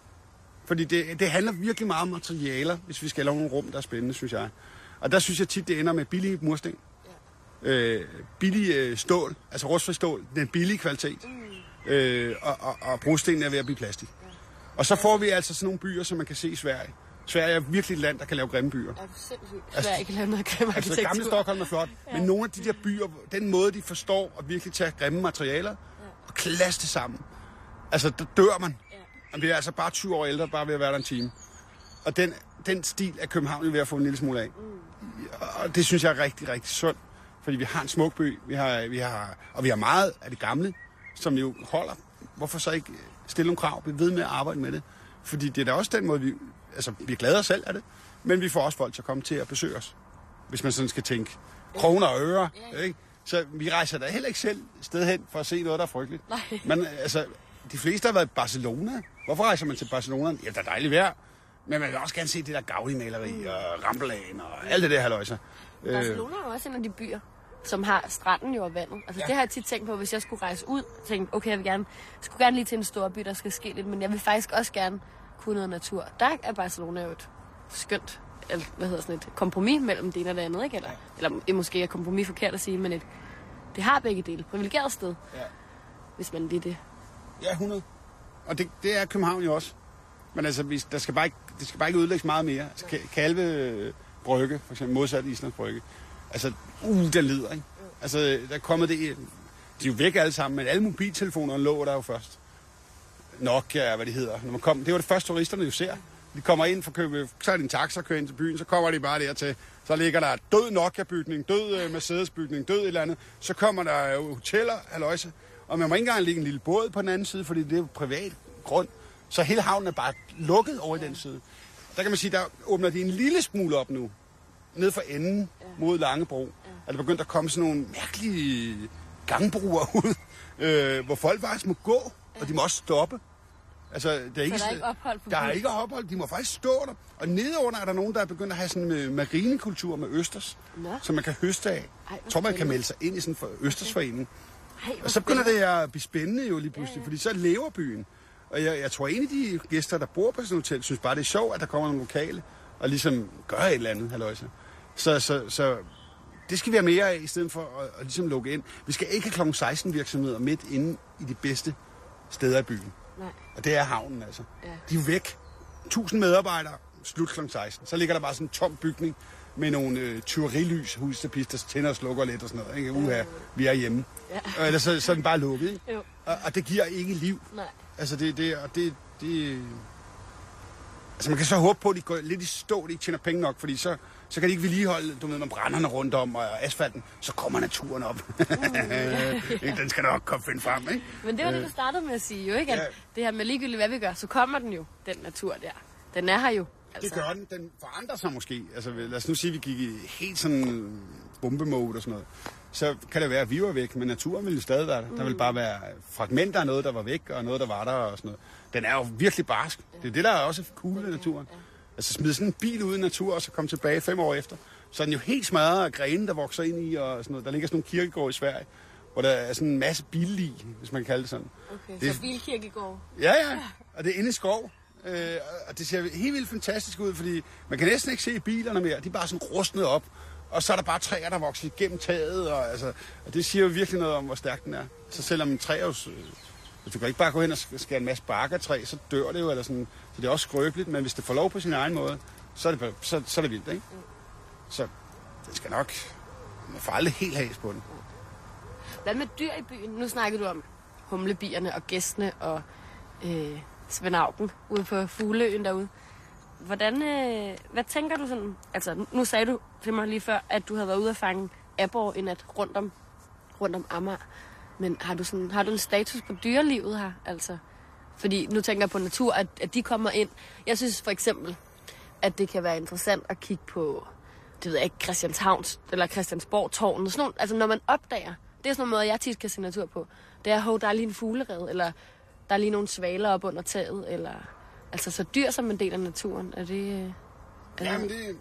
Fordi det, det handler virkelig meget om materialer, hvis vi skal lave nogle rum, der er spændende, synes jeg. Og der synes jeg tit, det ender med billige mursten. Ja. Øh, billig øh, stål, altså rustfri stål, den billige kvalitet. Mm. Øh, og, og, og brostenen er ved at blive plastik. Ja. Og så får vi altså sådan nogle byer, som man kan se i Sverige. Sverige er virkelig et land, der kan lave grimme byer. Er du sindssygt? Altså, Sverige kan lave noget grimme arkitektur. Altså, gamle Stockholm er flot, ja. Men nogle af de der byer, den måde, de forstår at virkelig tage grimme materialer ja. Og klasse det sammen. Altså, der dør man. Ja. Man bliver altså bare tyve år ældre, bare ved at være der en time. Og den, den stil er København ved at få en lille smule af. Mm. Og det synes jeg er rigtig, rigtig sundt. Fordi vi har en smuk by, vi har, vi har, og vi har meget af det gamle, som jo holder. Hvorfor så ikke stille nogle krav? Vi ved med at arbejde med det. Fordi det er da også den måde, vi... Altså, vi er glade os selv af det, men vi får også folk til at komme til at besøge os. Hvis man sådan skal tænke kroner og øre, ikke? Så vi rejser da heller ikke selv sted hen for at se noget, der er frygteligt. Nej. Men altså, de fleste har været i Barcelona. Hvorfor rejser man til Barcelona? Ja, der er dejligt vejr. Men man vil også gerne se det der Gaudi-maleri mm. og Ramblan og alt det der halløjser. Barcelona er jo også en af de byer, som har stranden jo og vandet. Altså ja. Det har jeg tit tænkt på, hvis jeg skulle rejse ud. Jeg tænkte, okay, jeg vil gerne, skulle gerne lige til en stor by, der skal ske lidt, men jeg vil faktisk også gerne kunne noget natur. Der er Barcelona jo et skønt, eller, hvad hedder sådan et kompromis mellem det ene og det andet, ikke? Eller, eller måske er kompromis forkert at sige, men et, det har begge dele. Privilegeret sted, ja. Hvis man lige det. Ja, hundrede. Og det, det er København jo også. Men altså, vi, der skal bare ikke, det skal bare ikke udlægges meget mere. Altså, Kalve Brygge, for eksempel modsat Islands Brygge. Altså, uh, der lider, ikke? Altså, der er kommet det... De er jo væk alle sammen, men alle mobiltelefonerne lå der jo først. Nokia, hvad det hedder. Når man kom, det var det første, turisterne jo ser. De kommer ind for købe, så er det en taxa, kører ind til byen, så kommer de bare dertil. Så ligger der død Nokia-bygning, død Mercedes-bygning, død et eller andet. Så kommer der hoteller, halløjse. Og man må ikke engang lægge en lille båd på den anden side, fordi det er jo privat grund. Så hele havnen er bare lukket over i den side. Der kan man sige, der åbner de en lille smule op nu. Ned for enden mod Langebro. Er der begyndt at komme sådan nogle mærkelige gangbroer ud, øh, hvor folk faktisk må gå. Og de må også stoppe. Altså, der er ikke, der er ikke ophold på Der er ikke ophold. De må faktisk stå der. Og nedenunder er der nogen, der er begyndt at have sådan en marinekultur med østers, Nå. Som man kan høste af. Ej, jeg tror, man kan melde sig ind i sådan en østersforening. Okay. Og så begynder det at blive spændende jo lige pludselig, ja, ja. Fordi så lever byen. Og jeg, jeg tror, en af de gæster, der bor på sådan et hotel, synes bare, det er sjovt, at der kommer nogle lokale og ligesom gør et eller andet, halløjse. Så, så, så det skal vi have mere af, i stedet for at, at ligesom lukke ind. Vi skal ikke have klokken seksten virksomheder midt inde i de bedste steder i byen. Nej. Og det er havnen, altså. Ja. De er jo væk. Tusind medarbejdere, slut klokken seksten. Så ligger der bare sådan en tom bygning med nogle øh, tyverilys, husstapis, der tænder og slukker lidt og sådan noget. Ikke? Uha, vi er hjemme. Ja. Eller så, så er den bare lukket, ikke? Jo. Og, og det giver ikke liv. Nej. Altså, det, det, og det, det... Altså, man kan så håbe på, at de går lidt i stå, de ikke tjener penge nok, fordi så så kan de ikke vedligeholde, du ved, når brænderne rundt om og asfalten, så kommer naturen op. Mm. Den skal nok komme finde frem, ikke? Men det var det, du startede med at sige jo, ikke? At Ja. det her med ligegyldigt, hvad vi gør, så kommer den jo, den natur der. Den er her jo. Altså. Det gør den. Den forandrer sig måske. Altså, lad os nu sige, at vi gik i helt sådan bombemode og sådan noget. Så kan det være, at vi var væk, men naturen ville stadig være der. Mm. Der ville bare være fragmenter af noget, der var væk, og noget, der var der og sådan noget. Den er jo virkelig barsk. Det er det, der er også cool ved naturen. Altså smide sådan en bil ud i natur, og så komme tilbage fem år efter. Så er den jo helt smadret af grene, der vokser ind i, og sådan noget. Der ligger sådan nogle kirkegårde i Sverige, hvor der er sådan en masse billig, hvis man kan kalde det sådan. Okay, det er, så bilkirkegård. Ja, ja. Og det er inde i skov. Øh, og det ser helt vildt fantastisk ud, fordi man kan næsten ikke se bilerne mere. De er bare sådan rustnet op. Og så er der bare træer, der vokser igennem taget. Og, altså, og det siger jo virkelig noget om, hvor stærk den er. Så selvom en træ jo... Hvis du kan ikke bare gå hen og skære en masse barkertræ, så dør det jo. Eller sådan, så det er også skrøbeligt. Men hvis det får lov på sin egen måde, så er det, så, så er det vildt, ikke? Så det skal nok... Man får aldrig helt has på den. Hvad med dyr i byen? Nu snakkede du om humlebierne og gæstene og øh, Svend Auken ude på Fugleøen derude. Hvordan, øh, hvad tænker du sådan... Altså, nu sagde du til mig lige før, at du havde været ude at fange aborre en nat rundt om, rundt om Amager. Men har du, sådan, har du en status på dyrelivet her? Altså, fordi nu tænker jeg på natur, at, at de kommer ind. Jeg synes for eksempel, at det kan være interessant at kigge på, det ved jeg ikke, Christianshavns eller Christiansborg-tårnet. Sådan nogle, altså, når man opdager, det er sådan en måde, jeg tit kan se natur på. Det er, hov, der er lige en fuglered, eller der er lige nogle svaler op under taget, eller... Altså, så dyr som en del af naturen, er det... Er ja, men det...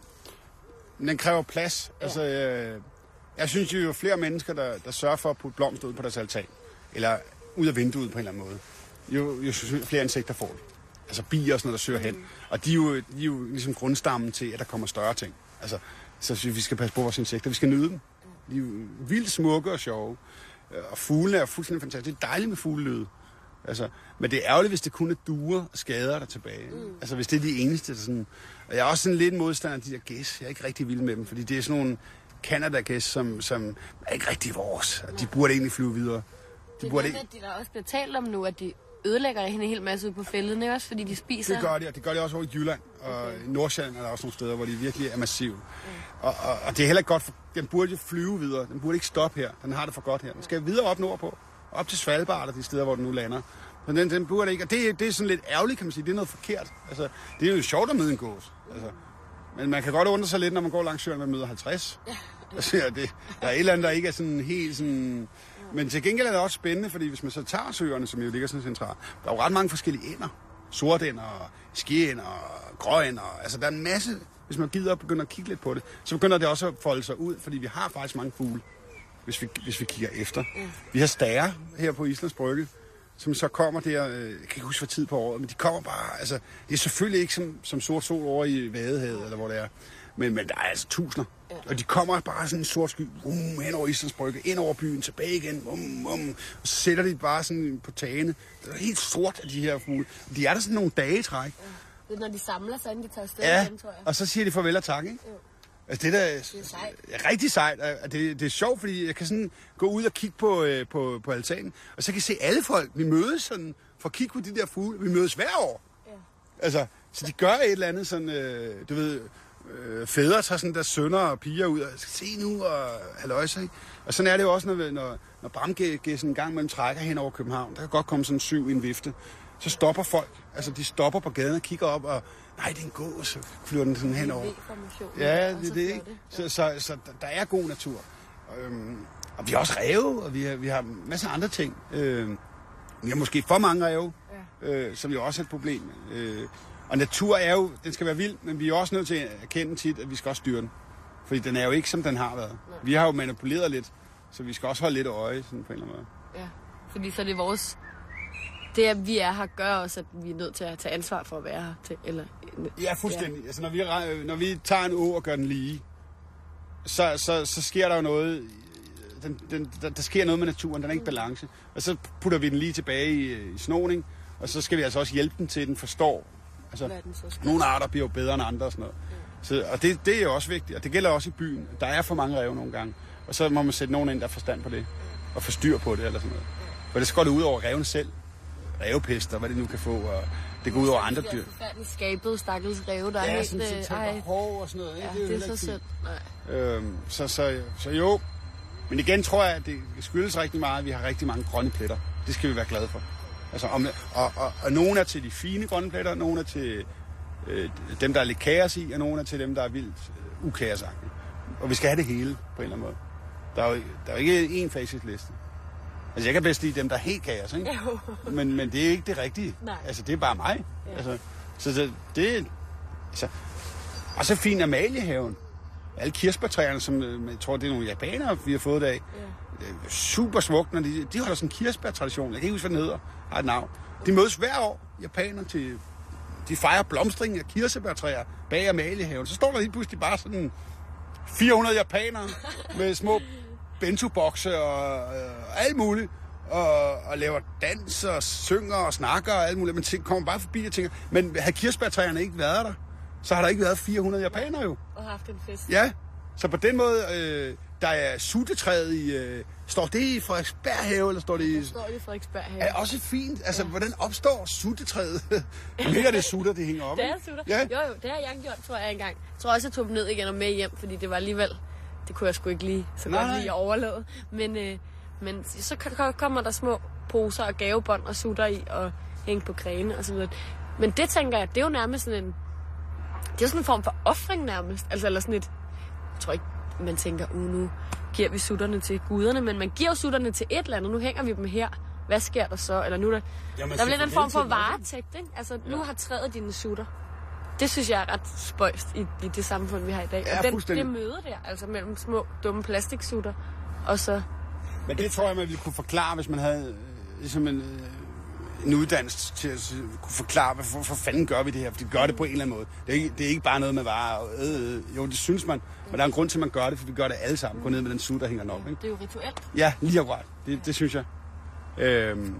Den kræver plads. Ja. Altså, øh, jeg synes jo, jo flere mennesker, der, der sørger for at putte blomster ud på deres altan, eller ud af vinduet på en eller anden måde, jo, jo flere insekter får det. Altså bier og sådan noget, der søger hen. Og de er, jo, de er jo ligesom grundstammen til, at der kommer større ting. Altså, så synes vi skal passe på vores insekter. Vi skal nyde dem. De er jo vildt smukke og sjove. Og fuglene er fuldstændig fantastiske. Det er dejligt med fuglelyde. Altså, men det er ærgerligt, hvis det kun er duer og skader der tilbage. Mm. Altså, hvis det er de eneste, der sådan... Og jeg er også sådan lidt modstander af de der gæs. Jeg er ikke rigtig vild med dem, fordi det er sådan nogle Canada-gæs, som, som er ikke rigtig vores. Og de burde egentlig flyve videre. De det burde er det, ikke... de der også bliver talt om nu, at de ødelægger en hel masse ud på fælden, ikke også? Fordi de spiser... Det gør de, og det gør de også over i Jylland. Og okay. I Nordsjælland er der også nogle steder, hvor de virkelig er massive. Mm. Og, og, og det er heller ikke godt, for den burde jo flyve videre. Den burde ikke stoppe her. Den har det for godt her. Den skal videre op nordpå. Op til Svalbard og de steder, hvor den nu lander. Men den, den burde ikke, og det, det er sådan lidt ærgerligt, kan man sige. Det er noget forkert. Altså, det er jo sjovt at møde en gås. Altså, men man kan godt undre sig lidt, når man går langs søen og møder halvtreds. Ja. Altså, det, der er et eller andet, der ikke er sådan helt sådan... Men til gengæld er det også spændende, fordi hvis man så tager søerne, som jo ligger sådan centralt, der er jo ret mange forskellige ender. Sortænder, skiænder, gråænder. Altså, der er en masse... Hvis man gider at begynde at kigge lidt på det, så begynder det også at folde sig ud, fordi vi har faktisk mange fugle, hvis vi, hvis vi kigger efter. Vi har stære her på Islands Brygge, som så kommer der, jeg kan ikke huske for tid på året, men de kommer bare, altså, det er selvfølgelig ikke som, som sort sol over i Vadehavet, eller hvor det er, men, men der er altså tusinder, ja. Og de kommer bare sådan en sort sky, um, hen over Islands Brygge, ind over byen, tilbage igen, um, um, og så sætter de bare sådan på tagene. Det er helt sort af de her fugle. De er der sådan nogle dage i træk. Ja. Det er, når de samler sig, inden de tager afsted ja, igen, tror jeg. Og så siger de farvel og tak, ikke? Jo. Altså, det, der, det er sejt. Er rigtig sejt. Det, det er sjovt, fordi jeg kan sådan gå ud og kigge på, øh, på, på altanen, og så kan jeg se alle folk. Vi mødes sådan, for at kigge på de der fugle. Vi mødes hver år. Ja. Altså, så de gør et eller andet sådan, øh, du ved, øh, fædre tager sådan der sønner og piger ud og se nu og halløjse, ikke? Og sådan er det jo også, når, når, når bramgæssen en gang mellem trækker hen over København. Der kan godt komme sådan syv i en vifte. Så stopper folk. Altså, de stopper på gaden og kigger op og... Nej, det er en gås, så flyver den sådan henover. Ja, det er det, ikke? Så, så, så der er god natur. Øhm, og vi har også ræve, og vi har, vi har masser af andre ting. Øhm, vi har måske for mange ræve, ja. øh, som jo også er et problem. Øh, og natur er jo, den skal være vild, men vi er også nødt til at erkende tit, at vi skal også styre den. Fordi den er jo ikke, som den har været. Nej. Vi har jo manipuleret lidt, så vi skal også holde lidt øje sådan på en eller anden måde. Ja, fordi så er det vores... Det, at vi er her, gør også, at vi er nødt til at tage ansvar for at være her. Til, eller, ja, fuldstændig. Ja. Altså, når vi, når vi tager en å og gør den lige, så, så, så sker der jo noget... Den, den, der, der sker noget med naturen, den er ikke i balance. Og så putter vi den lige tilbage i, i snoning, og så skal vi altså også hjælpe den til, at den forstår. Altså, nogle arter bliver jo bedre end andre og sådan noget. Ja. Så, og det, det er jo også vigtigt, og det gælder også i byen. Der er for mange ræve nogle gange, og så må man sætte nogen ind, der har forstand på det, og få styr på det eller sådan noget. For det skal gå ud over ræven selv. rævepest og hvad det nu kan få, og det går ud over andre dyr. Det er skabet, stakkels ræve, der er ja, helt... sådan, så tager hår og sådan noget. Ja, det er, det er så sødt. Øhm, så, så, så jo, men igen tror jeg, at det skyldes rigtig meget, at vi har rigtig mange grønne pletter. Det skal vi være glade for. Altså, om, og, og, og nogle er til de fine grønne pletter, nogle er til øh, dem, der er lidt kaos i, og nogle er til dem, der er vildt øh, ukaosagtige. Og vi skal have det hele, på en eller anden måde. Der er jo, der er jo ikke én facitliste. Altså, jeg kan bedst lide dem, der er helt kaos, ikke? Men, men det er ikke det rigtige. Nej. Altså, det er bare mig. Ja. Altså, så det, det altså, og så fin Amaliehaven. Alle kirsebærtræerne, som jeg tror, det er nogle japanere, vi har fået det af. Ja. Super smukt, når de, de holder sådan en kirsebærtradition. Jeg kan ikke huske, hvad den hedder. Har et navn. De mødes hver år, japaner, til de fejrer blomstring af kirsebærtræer bag Amaliehaven. Så står der lige pludselig bare sådan fire hundrede japanere med små bento-bokse og øh, alt muligt. Og, og laver dans og synger og snakker og alt muligt. Men tænker, kommer bare forbi og tænker, men havde kirsebærtræerne ikke været der, så har der ikke været fire hundrede japanere jo. Og haft en fest. Ja, så på den måde, øh, der er suttetræet i... Øh, står det i Frederiksberg Have, eller står det i... Det står i Frederiksberg Have. Er også fint. Altså, ja. Hvordan opstår suttetræet? Mere det sutter, det hænger op. Det er sutter. Ja. Jo, jo, det har jeg gjort, tror jeg engang. Jeg tror også, jeg tog dem ned igen og med hjem, fordi det var alligevel... Det kunne jeg sgu ikke lige så godt lige overlade. Men, øh, men så kommer der små poser og gavebånd og sutter i og hænge på grene og sådan noget. Men det tænker jeg, det er jo nærmest sådan en... Det er jo sådan en form for ofring nærmest. Altså, eller sådan et... Jeg tror ikke, man tænker, uh, nu giver vi sutterne til guderne, men man giver jo sutterne til et eller andet. Nu hænger vi dem her. Hvad sker der så? Eller nu der... Jamen, der er lidt en form for varetægt, ikke? Altså, ja. Nu har træet dine sutter. Det synes jeg er ret spøjst i, i det samfund, vi har i dag. Ja, og den, det møde der, altså mellem små, dumme plastiksutter, og så... Men det tror jeg, man ville kunne forklare, hvis man havde øh, ligesom en... Øh, en uddannelse til at kunne forklare, hvorfor for fanden gør vi det her? For de gør det på en eller anden måde. Det er ikke, det er ikke bare noget med bare... Øh, øh, jo, det synes man. Men der er en grund til, at man gør det, for vi gør det alle sammen. Gå ned med den sut, der hænger nok. Ikke? Det er jo rituelt. Ja, lige akkurat. Det, det synes jeg. Øhm,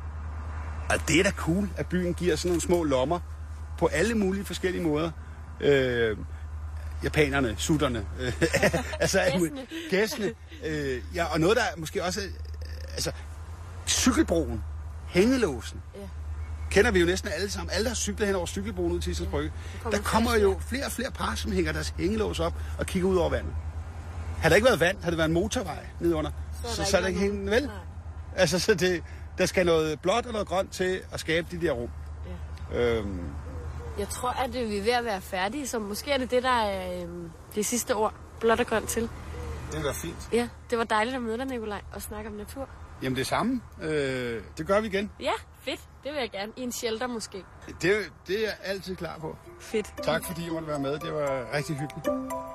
og det er da cool, at byen giver sådan nogle små lommer på alle mulige forskellige måder. Øh, japanerne, sutterne, øh, altså gæstene. gæstene. Øh, ja, og noget, der måske også... Øh, altså, cykelbroen. Hængelåsen. Ja. Kender vi jo næsten alle sammen. Alle, der har cyklet hen over cykelbroen ud til Islands Brygge. Ja, der kommer jo flere og flere par, som hænger deres hængelås op og kigger ud over vandet. Havde der ikke været vand, havde det været en motorvej nedunder, så, så, så er der ikke hængende vel. Nej. Altså, så det, der skal noget blåt og noget grønt til at skabe de der rum. Ja. Øhm. Jeg tror, at vi er ved at være færdige, så måske er det det, der er øhm, det sidste ord. Blåt og grønt til. Det var fint. Ja, det var dejligt at møde dig, Nikolaj, og snakke om natur. Jamen det samme. Øh, det gør vi igen. Ja, fedt. Det vil jeg gerne. I en shelter måske. Det, det er jeg altid klar på. Fedt. Tak fordi I måtte være med. Det var rigtig hyggeligt.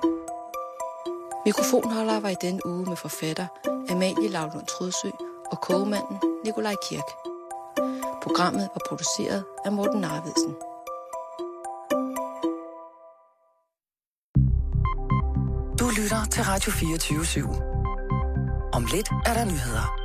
Mikrofonholder var i denne uge med forfatter Amalie Laulund Trodsø og kogemanden Nikolaj Kirk. Programmet var produceret af Morten Narvidsen. Du lytter til Radio fireogtyve syv. Om lidt er der nyheder.